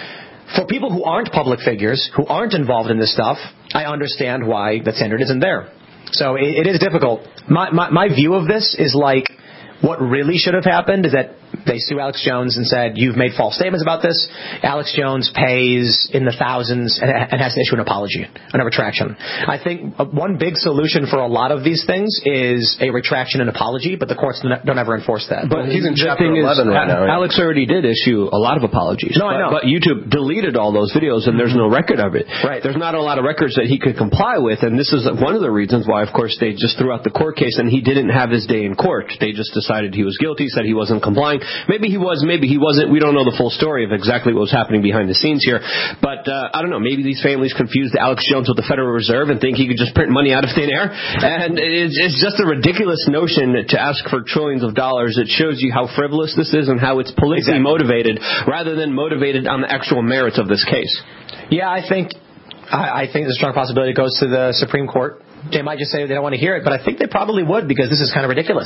[SPEAKER 19] For people who aren't public figures, who aren't involved in this stuff, I understand why the standard isn't there. So it, it is difficult. My, my, my view of this is like, what really should have happened is that they sue Alex Jones and said, you've made false statements about this. Alex Jones pays in the thousands and, and has to issue an apology and a retraction. I think one big solution for a lot of these things is a retraction and apology, but the courts don't ever enforce that.
[SPEAKER 20] But he's in chapter eleven right now. Right?
[SPEAKER 1] Alex already did issue a lot of apologies.
[SPEAKER 19] No,
[SPEAKER 1] but,
[SPEAKER 19] I know.
[SPEAKER 1] But YouTube deleted all those videos and there's no record of it.
[SPEAKER 19] Right.
[SPEAKER 1] There's not a lot of records that he could comply with, and this is one of the reasons why, of course, they just threw out the court case and he didn't have his day in court. They just decided he was guilty, said he wasn't complying. Maybe he was, maybe he wasn't. We don't know the full story of exactly what was happening behind the scenes here. But uh, I don't know. Maybe these families confused Alex Jones with the Federal Reserve and think he could just print money out of thin air. And it's, it's just a ridiculous notion to ask for trillions of dollars. It shows you how frivolous this is and how it's politically exactly. motivated rather than motivated on the actual merits of this case.
[SPEAKER 19] Yeah, I think I, I think there's a strong possibility it goes to the Supreme Court. They might just say they don't want to hear it, but I think they probably would because this is kind of ridiculous.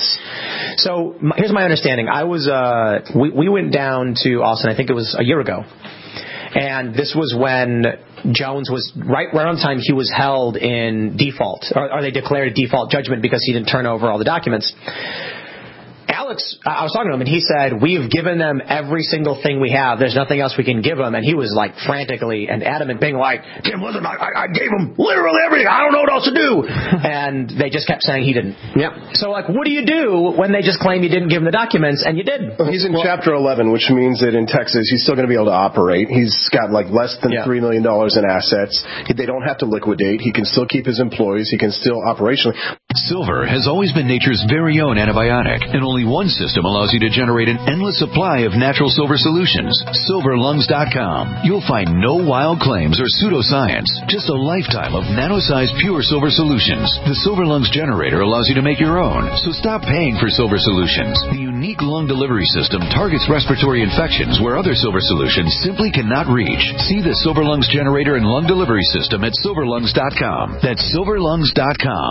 [SPEAKER 19] So my, here's my understanding. I was uh, we, we went down to Austin, I think it was a year ago. And this was when Jones was, right around the time he was held in default, or, or they declared a default judgment because he didn't turn over all the documents. Alex, I was talking to him, and he said, we've given them every single thing we have. There's nothing else we can give them. And he was, like, frantically and adamant, being like, Tim, listen, I, I gave them literally everything. I don't know what else to do. And they just kept saying he didn't.
[SPEAKER 1] Yep.
[SPEAKER 19] So, like, what do you do when they just claim you didn't give them the documents, and you did?
[SPEAKER 20] Well, he's in well, Chapter eleven, which means that in Texas, he's still going to be able to operate. He's got, like, less than yeah. three million dollars in assets. They don't have to liquidate. He can still keep his employees. He can still operationally.
[SPEAKER 17] Silver has always been nature's very own antibiotic, and only one system allows you to generate an endless supply of natural silver solutions. silver lungs dot com. You'll find no wild claims or pseudoscience, just a lifetime of nano-sized pure silver solutions. The Silver Lungs generator allows you to make your own, so stop paying for silver solutions. The unique lung delivery system targets respiratory infections where other silver solutions simply cannot reach. See the Silver Lungs generator and lung delivery system at silver lungs dot com. That's silver lungs dot com.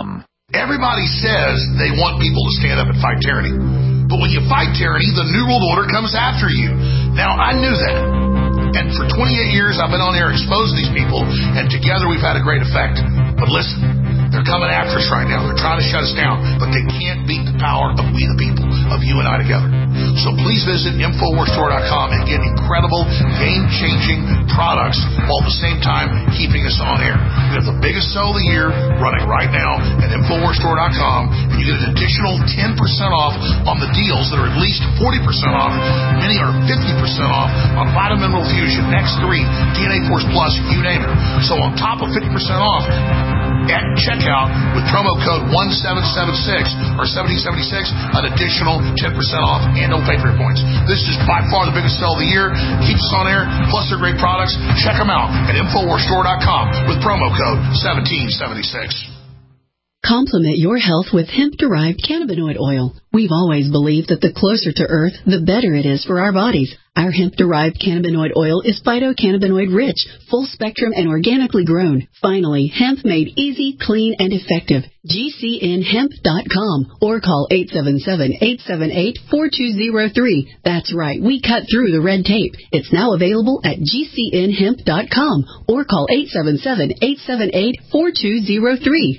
[SPEAKER 14] Everybody says they want people to stand up and fight tyranny. But when you fight tyranny, the New World Order comes after you. Now, I knew that. And for twenty-eight years, I've been on air exposing these people, and together we've had a great effect. But listen, they're coming after us right now. They're trying to shut us down, but they can't beat the power of we the people, of you and I together. So please visit Infowars Store dot com and get incredible, game-changing products while at the same time keeping us on air. We have the biggest sale of the year running right now at Infowars Store dot com, and you get an additional ten percent off on the deals that are at least forty percent off. Many are fifty percent off on Vitamin Mineral Fusion, X three, D N A Force Plus, you name it. So on top of fifty percent off at checkout with promo code one seven seven six or seventeen seventy-six, an additional ten percent off and no pay for your points. This is by far the biggest sale of the year. Keeps us on air, plus they're great products. Check them out at Infowars Store dot com with promo code seventeen seventy-six.
[SPEAKER 16] Complement your health with hemp-derived cannabinoid oil. We've always believed that the closer to Earth, the better it is for our bodies. Our hemp-derived cannabinoid oil is phytocannabinoid-rich, full-spectrum, and organically grown. Finally, hemp made easy, clean, and effective. G C N hemp dot com or call eight seven seven, eight seven eight, four two zero three. That's right, we cut through the red tape. It's now available at G C N hemp dot com or call eight seven seven, eight seven eight, four two zero three.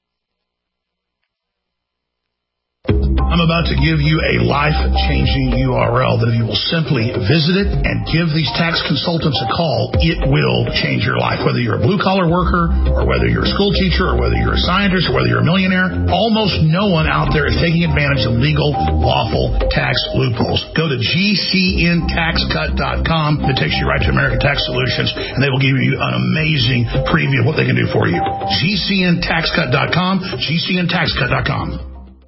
[SPEAKER 14] I'm about to give you a life-changing U R L that if you will simply visit it and give these tax consultants a call, it will change your life. Whether you're a blue-collar worker or whether you're a school teacher or whether you're a scientist or whether you're a millionaire, almost no one out there is taking advantage of legal, lawful tax loopholes. Go to G C N tax cut dot com. It takes you right to American Tax Solutions, and they will give you an amazing preview of what they can do for you. G C N tax cut dot com, G C N tax cut dot com.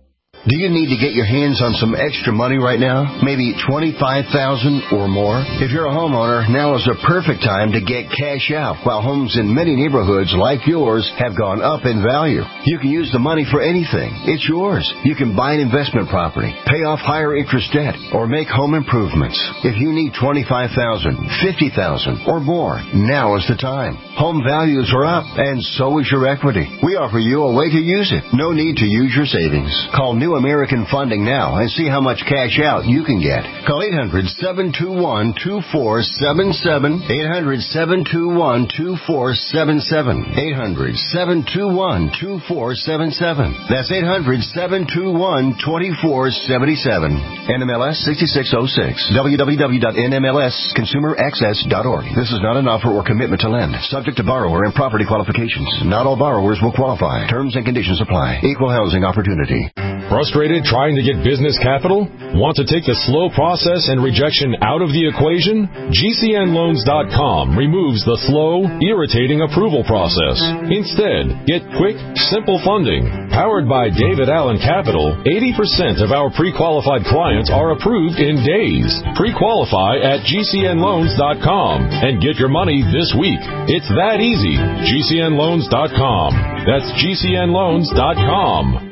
[SPEAKER 4] Do you need to get your hands on some extra money right now? Maybe twenty-five thousand dollars or more? If you're a homeowner, now is the perfect time to get cash out while homes in many neighborhoods like yours have gone up in value. You can use the money for anything. It's yours. You can buy an investment property, pay off higher interest debt, or make home improvements. If you need twenty-five thousand dollars, fifty thousand dollars or more, now is the time. Home values are up, and so is your equity. We offer you a way to use it. No need to use your savings. Call New American Funding now and see how much cash out you can get. Call eight hundred, seven two one, two four seven seven, eight hundred, seven two one, two four seven seven, eight hundred, seven two one, two four seven seven. That's eight hundred, seven two one, two four seven seven. N M L S sixty-six oh six. w w w dot n m l s consumer access dot org. This is not an offer or commitment to lend. Subject to borrower and property qualifications. Not all borrowers will qualify. Terms and conditions apply. Equal housing opportunity.
[SPEAKER 22] Frustrated trying to get business capital? Want to take the slow process and rejection out of the equation? G C N loans dot com removes the slow, irritating approval process. Instead, get quick, simple funding. Powered by David Allen Capital, eighty percent of our pre-qualified clients are approved in days. Pre-qualify at G C N loans dot com and get your money this week. It's that easy. G C N loans dot com. That's G C N loans dot com.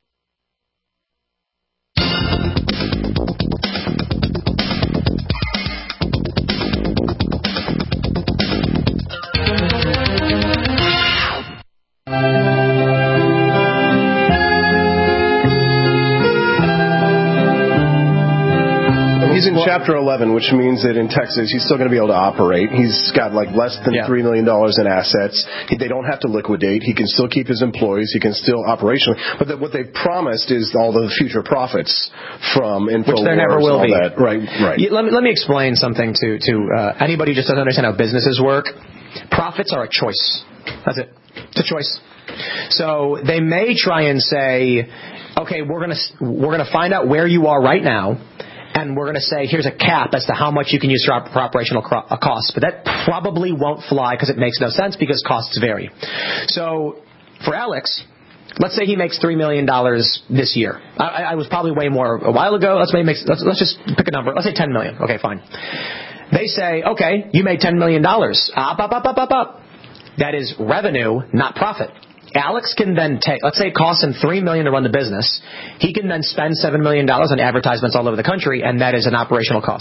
[SPEAKER 20] He's in Chapter eleven, which means that in Texas he's still going to be able to operate. He's got like less than yeah. three million dollars in assets. He, they don't have to liquidate. He can still keep his employees. He can still operationally. But the, what they've promised is all the future profits from InfoWars.
[SPEAKER 19] Which there never will be.
[SPEAKER 20] That. Right, right.
[SPEAKER 19] You, let, me, let me explain something to, to uh, anybody who just doesn't understand how businesses work. Profits are a choice. That's it. It's a choice. So they may try and say, okay, we're going to we're going to find out where you are right now. And we're going to say, here's a cap as to how much you can use for, op- for operational cro- uh, costs. But that probably won't fly because it makes no sense because costs vary. So for Alex, let's say he makes three million dollars this year. I, I was probably way more a while ago. Let's, maybe make, let's, let's just pick a number. Let's say ten million dollars. Okay, fine. They say, okay, you made ten million dollars. Up, up, up, up, up, up. That is revenue, not profit. Alex can then take, let's say it costs him three million dollars to run the business. He can then spend seven million dollars on advertisements all over the country, and that is an operational cost.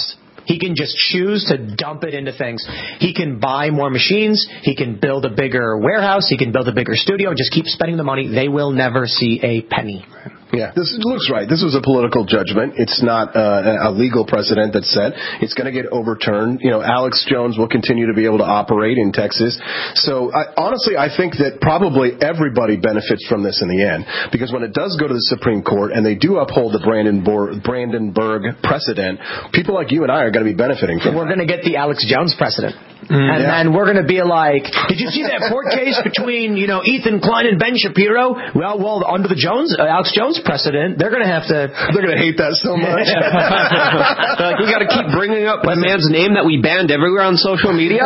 [SPEAKER 19] He can just choose to dump it into things. He can buy more machines. He can build a bigger warehouse. He can build a bigger studio. Just keep spending the money. They will never see a penny.
[SPEAKER 20] Yeah, this looks right. This was a political judgment. It's not uh, a legal precedent that's set. It's going to get overturned. You know, Alex Jones will continue to be able to operate in Texas. So, I, honestly, I think that probably everybody benefits from this in the end, because when it does go to the Supreme Court and they do uphold the Brandenburg, Brandenburg precedent, people like you and I are going to be benefiting from it.
[SPEAKER 19] We're going to get the Alex Jones precedent. Mm, and
[SPEAKER 20] yeah.
[SPEAKER 19] then we're going to be like, did you see that court case between, you know, Ethan Klein and Ben Shapiro? Well, well, under the Jones, uh, Alex Jones precedent, they're going to have to...
[SPEAKER 20] They're going to hate that so much.
[SPEAKER 1] Like, we got to keep bringing up a man's name that we banned everywhere on social media?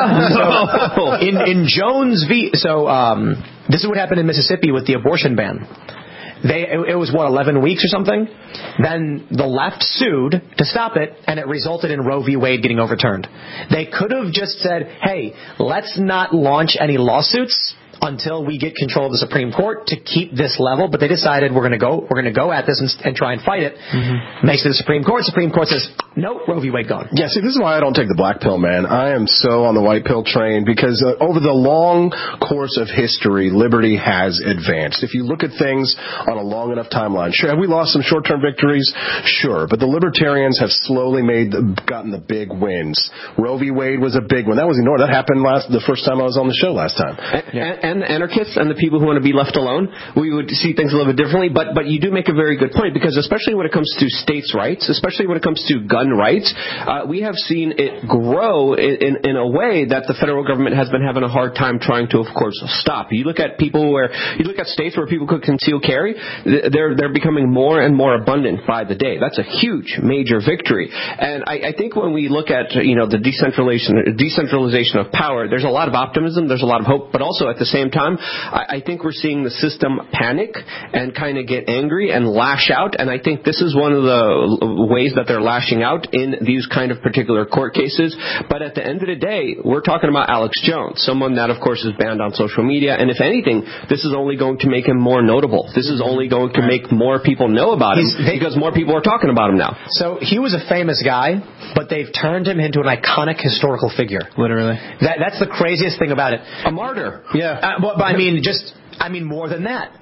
[SPEAKER 19] So, in, in Jones v... So, um, this is what happened in Mississippi with the abortion ban. They, it was, what, eleven weeks or something? Then the left sued to stop it, and it resulted in Roe v. Wade getting overturned. They could have just said, hey, let's not launch any lawsuits until we get control of the Supreme Court to keep this level, but they decided we're going to go we're going to go at this and, and try and fight it. Mm-hmm. Makes it to the Supreme Court. Supreme Court says, nope, Roe v. Wade gone.
[SPEAKER 20] Yeah, see, this is why I don't take the black pill, man. I am so on the white pill train because uh, over the long course of history, liberty has advanced. If you look at things on a long enough timeline, sure, have we lost some short-term victories? Sure, but the libertarians have slowly made the, gotten the big wins. Roe v. Wade was a big one. That was ignored. That happened last the first time I was on the show last time.
[SPEAKER 1] And, yeah. and, and the anarchists and the people who want to be left alone, we would see things a little bit differently. But but you do make a very good point, because especially when it comes to states' rights, especially when it comes to gun rights, uh, we have seen it grow in, in, in a way that the federal government has been having a hard time trying to, of course, stop. You look at people where you look at states where people could conceal carry, they're they're becoming more and more abundant by the day. That's a huge, major victory. And I, I think when we look at you know the decentralization decentralization of power, there's a lot of optimism, there's a lot of hope, but also at the same time, I, I think we're seeing the system panic and kind of get angry and lash out. And I think this is one of the ways that they're lashing out in these kind of particular court cases. But at the end of the day, we're talking about Alex Jones, someone that, of course, is banned on social media. And if anything, this is only going to make him more notable. This is only going to make more people know about him He's, because more people are talking about him now.
[SPEAKER 19] So he was a famous guy, but they've turned him into an iconic historical figure.
[SPEAKER 21] Literally.
[SPEAKER 19] That, that's the craziest thing about it.
[SPEAKER 1] A martyr.
[SPEAKER 20] Yeah.
[SPEAKER 19] Uh, but, but I mean, just, I mean, more than that.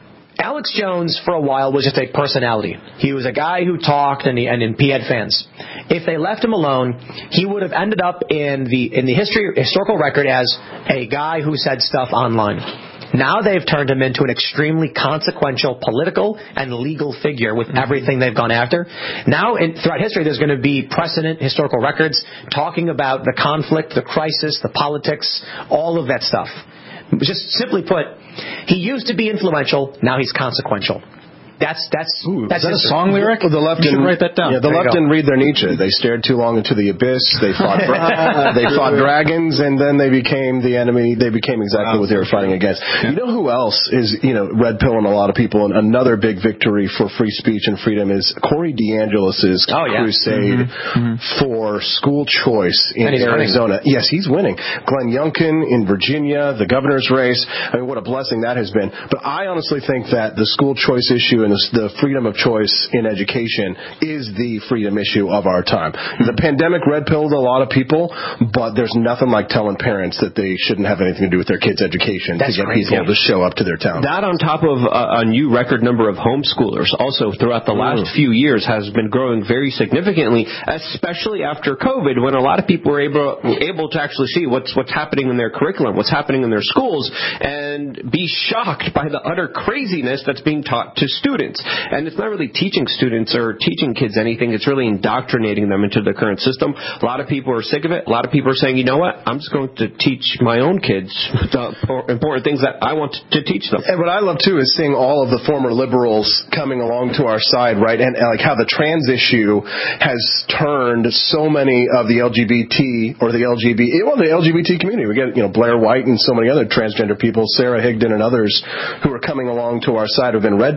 [SPEAKER 19] Alex Jones, for a while, was just a personality. He was a guy who talked, and, he, and, and he had fans. If they left him alone, he would have ended up in the in the history historical record as a guy who said stuff online. Now they've turned him into an extremely consequential political and legal figure with everything they've gone after. Now, in, throughout history, there's going to be precedent, historical records, talking about the conflict, the crisis, the politics, all of that stuff. Just simply put, he used to be influential, now he's consequential. That's that's
[SPEAKER 21] Ooh,
[SPEAKER 19] that's
[SPEAKER 21] is that a song lyric?
[SPEAKER 20] Well, the left
[SPEAKER 21] you should
[SPEAKER 20] didn't
[SPEAKER 21] write that down.
[SPEAKER 20] Yeah, the
[SPEAKER 21] there
[SPEAKER 20] left didn't read their Nietzsche. They stared too long into the abyss. They fought they fought dragons, and then they became the enemy. They became exactly wow, what they were fighting against. Yeah. You know who else is you know red pilling a lot of people, and another big victory for free speech and freedom is Corey DeAngelis's
[SPEAKER 19] oh, yeah.
[SPEAKER 20] crusade
[SPEAKER 19] mm-hmm.
[SPEAKER 20] for school choice in Arizona.
[SPEAKER 19] Winning.
[SPEAKER 20] Yes, he's winning. Glenn Youngkin in Virginia, the governor's race. I mean, what a blessing that has been. But I honestly think that the school choice issue and the, the freedom of choice in education is the freedom issue of our time. The pandemic red-pilled a lot of people, but there's nothing like telling parents that they shouldn't have anything to do with their kids' education
[SPEAKER 19] That's
[SPEAKER 20] to get
[SPEAKER 19] crazy.
[SPEAKER 20] people to show up to their town.
[SPEAKER 1] That on top of a, a new record number of homeschoolers also throughout the last mm. few years has been growing very significantly, especially after COVID, when a lot of people were able, able to actually see what's, what's happening in their curriculum, what's happening in their schools, and be shocked by the utter craziness that's being taught to students. And it's not really teaching students or teaching kids anything. It's really indoctrinating them into the current system. A lot of people are sick of it. A lot of people are saying, you know what? I'm just going to teach my own kids the important things that I want to teach them.
[SPEAKER 20] And what I love, too, is seeing all of the former liberals coming along to our side, right? And, and like how the trans issue has turned so many of the L G B T or the L G B T, well, the L G B T community. We get, you know, Blair White and so many other transgender people, Sarah Higdon and others who are coming along to our side have been red-pilled.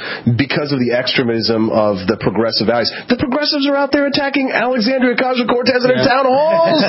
[SPEAKER 20] because of the extremism of the progressive values. The progressives are out there attacking Alexandria Ocasio-Cortez in her
[SPEAKER 19] Yeah.
[SPEAKER 20] town halls.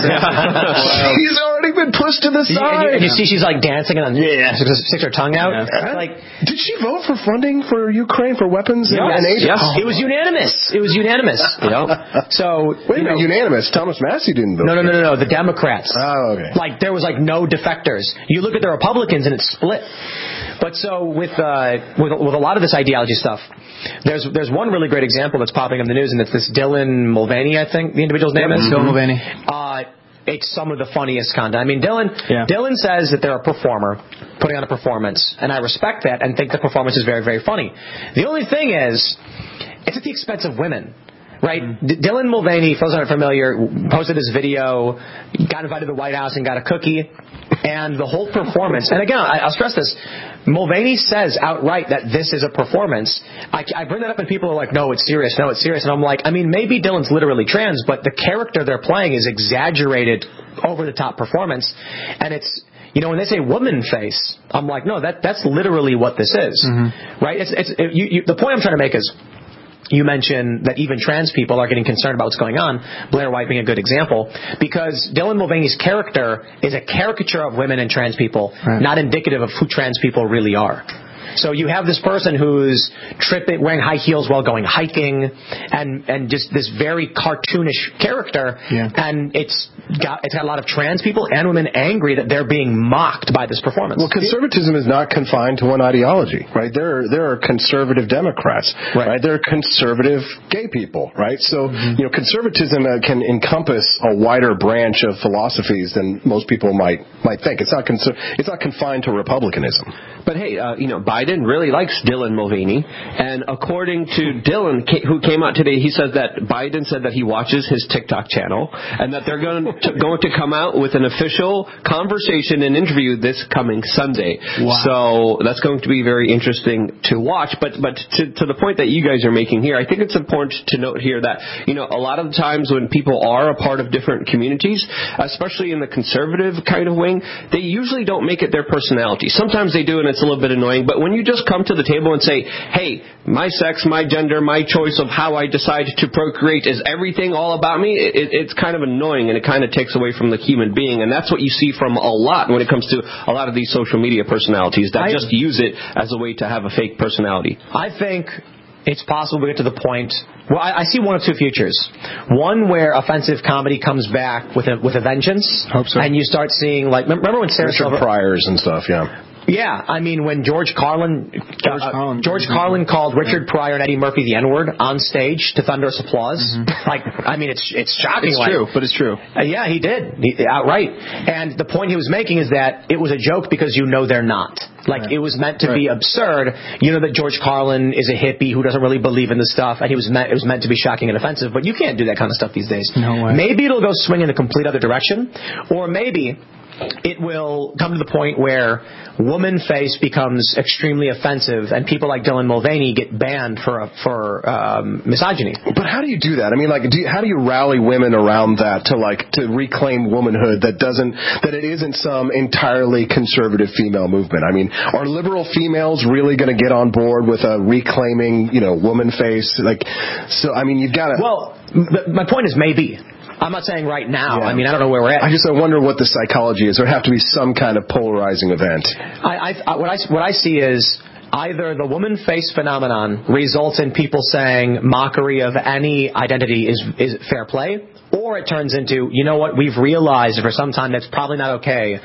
[SPEAKER 19] Wow.
[SPEAKER 20] She's already been pushed to the
[SPEAKER 19] And you,
[SPEAKER 20] side.
[SPEAKER 19] and you see she's like dancing and then yeah, sticks her tongue out.
[SPEAKER 20] Yeah.
[SPEAKER 19] Like,
[SPEAKER 20] did she vote for funding for Ukraine for weapons and,
[SPEAKER 19] yes,
[SPEAKER 20] and aid?
[SPEAKER 19] yes.
[SPEAKER 20] Oh.
[SPEAKER 19] It was unanimous. It was unanimous. You know. So
[SPEAKER 20] wait a
[SPEAKER 19] you
[SPEAKER 20] minute,
[SPEAKER 19] know,
[SPEAKER 20] unanimous. Thomas Massey didn't vote.
[SPEAKER 19] No, no, no, no, no. The Democrats.
[SPEAKER 20] Oh, okay.
[SPEAKER 19] Like there was like no defectors. You look at the Republicans and it's split. But so with uh, with with a lot of this ideology stuff, there's there's one really great example that's popping in the news, and it's this Dylan Mulvaney, I think the individual's name is.
[SPEAKER 21] Dylan Mulvaney.
[SPEAKER 19] Uh, it's some of the funniest content. I mean, Dylan
[SPEAKER 21] Yeah.
[SPEAKER 19] Dylan says that they're a performer putting on a performance, and I respect that and think the performance is very, very funny. The only thing is, it's at the expense of women. Right? D- Dylan Mulvaney, for those who aren't familiar, posted this video, got invited to the White House and got a cookie, and the whole performance, and again, I, I'll stress this, Mulvaney says outright that this is a performance. I, I bring that up and people are like, no, it's serious, no, it's serious, and I'm like, I mean, maybe Dylan's literally trans, but the character they're playing is exaggerated, over-the-top performance, and it's, you know, when they say woman face, I'm like, no, that that's literally what this is. Mm-hmm. Right? It's, it's, it, you, you, the point I'm trying to make is, you mentioned that even trans people are getting concerned about what's going on, Blair White being a good example, because Dylan Mulvaney's character is a caricature of women and trans people, right. Not indicative of who trans people really are. So you have this person who's tripping, wearing high heels while going hiking, and and just this very cartoonish character, yeah. And it's got it's got a lot of trans people and women angry that they're being mocked by this performance.
[SPEAKER 20] Well, conservatism is not confined to one ideology, right? There are, there are conservative Democrats, right? right? There are conservative gay people, right? So, mm-hmm. you know, conservatism uh, can encompass a wider branch of philosophies than most people might might think. It's not conser- it's not confined to republicanism.
[SPEAKER 1] But hey, uh, you know, Biden really likes Dylan Mulvaney, and according to Dylan, who came out today, he said that Biden said that he watches his TikTok channel, and that they're going to, going to come out with an official conversation and interview this coming Sunday. Wow. So that's going to be very interesting to watch. But but to, to the point that you guys are making here, I think it's important to note here that, you know, a lot of the times when people are a part of different communities, especially in the conservative kind of wing, they usually don't make it their personality. Sometimes they do, and it's a little bit annoying, but when you just come to the table and say, hey, my sex, my gender, my choice of how I decide to procreate, is everything all about me? It, it's kind of annoying, and it kind of takes away from the human being, and that's what you see from a lot when it comes to a lot of these social media personalities that I, just use it as a way to have a fake personality.
[SPEAKER 19] I think it's possible we get to the point. Well, I, I see one of two futures. One where offensive comedy comes back with a with a vengeance.
[SPEAKER 20] Hope so.
[SPEAKER 19] And you start seeing, like, remember when Sarah
[SPEAKER 20] Richard
[SPEAKER 19] Silver
[SPEAKER 20] Pryors and stuff, yeah.
[SPEAKER 19] Yeah, I mean, when George Carlin George, uh,
[SPEAKER 21] Carlin.
[SPEAKER 19] George Carlin called Richard Pryor and Eddie Murphy the N-word on stage to thunderous applause, mm-hmm. like, I mean, it's it's shocking.
[SPEAKER 21] It's
[SPEAKER 19] like,
[SPEAKER 21] true, but it's true.
[SPEAKER 19] Uh, yeah, he did, he, outright. And the point he was making is that it was a joke because you know they're not. Like, right. It was meant to right. be absurd. You know that George Carlin is a hippie who doesn't really believe in the stuff, and he was meant, it was meant to be shocking and offensive, but you can't do that kind of stuff these days.
[SPEAKER 21] No way.
[SPEAKER 19] Maybe it'll go swing in a complete other direction, or maybe it will come to the point where woman face becomes extremely offensive, and people like Dylan Mulvaney get banned for for um, misogyny.
[SPEAKER 20] But how do you do that? I mean, like, do you, how do you rally women around that to like to reclaim womanhood that doesn't that it isn't some entirely conservative female movement? I mean, are liberal females really going to get on board with a reclaiming, you know, woman face? Like, so I mein, you've got to.
[SPEAKER 19] Well, my point is maybe. I'm not saying right now.
[SPEAKER 20] Yeah.
[SPEAKER 19] I mean, I don't know where we're at.
[SPEAKER 20] I just I wonder what the psychology is. There have to be some kind of polarizing event.
[SPEAKER 19] I, I, what I what I see is either the woman face phenomenon results in people saying mockery of any identity is is fair play, or it turns into, you know what, we've realized for some time that's probably not okay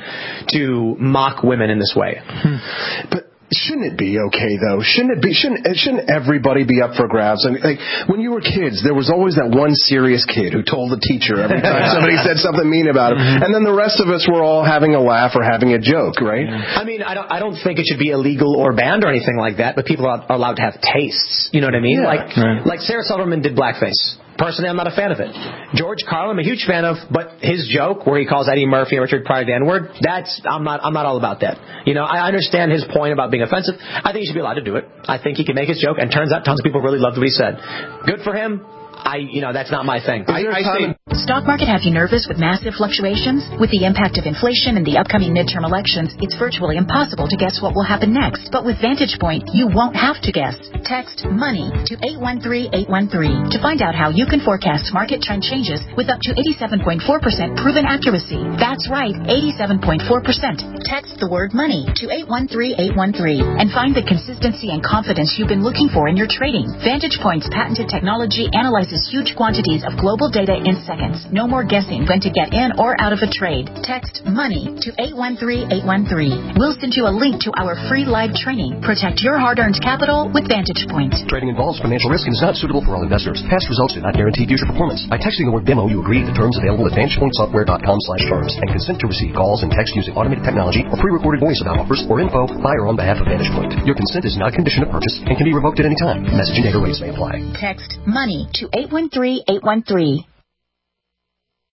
[SPEAKER 19] to mock women in this way.
[SPEAKER 20] Hmm. But shouldn't it be okay though? Shouldn't it be? Shouldn't shouldn't everybody be up for grabs? I mean, like when you were kids, there was always that one serious kid who told the teacher every time somebody said something mean about him, mm-hmm. and then the rest of us were all having a laugh or having a joke, right?
[SPEAKER 19] I mean, I don't I don't think it should be illegal or banned or anything like that, but people are, are allowed to have tastes. You know what I mean?
[SPEAKER 20] Yeah.
[SPEAKER 19] Like
[SPEAKER 20] right.
[SPEAKER 19] like Sarah Silverman did blackface. Personally, I'm not a fan of it. George Carlin, I'm a huge fan of, but his joke where he calls Eddie Murphy and Richard Pryor the N-word, that's I'm not I'm not all about that. You know, I understand his point about being offensive. I think he should be allowed to do it. I think he can make his joke, and turns out tons of people really loved what he said. Good for him. I you know that's not my thing.
[SPEAKER 20] I, I think.
[SPEAKER 5] Stock market have you nervous with massive fluctuations? With the impact of inflation and the upcoming midterm elections, it's virtually impossible to guess what will happen next. But with Vantage Point, you won't have to guess. Text MONEY to eight one three eight one three to find out how you can forecast market trend changes with up to eighty-seven point four percent proven accuracy. That's right, eighty-seven point four percent. Text the word MONEY to eight one three eight one three and find the consistency and confidence you've been looking for in your trading. Vantage Point's patented technology analyzes huge quantities of global data in seconds. No more guessing when to get in or out of a trade. Text MONEY to eight one three eight one three. We'll send you a link to our free live training. Protect your hard-earned capital with Vantage Point.
[SPEAKER 9] Trading involves financial risk and is not suitable for all investors. Past results do not guarantee future performance. By texting the word demo, you agree to the terms available at vantage point software dot com slash terms and consent to receive calls and text using automated technology or pre-recorded voice about offers or info by or on behalf of Vantage Point. Your consent is not a condition of purchase and can be revoked at any time. Message and data rates may apply.
[SPEAKER 5] Text MONEY to eight one three eight one three.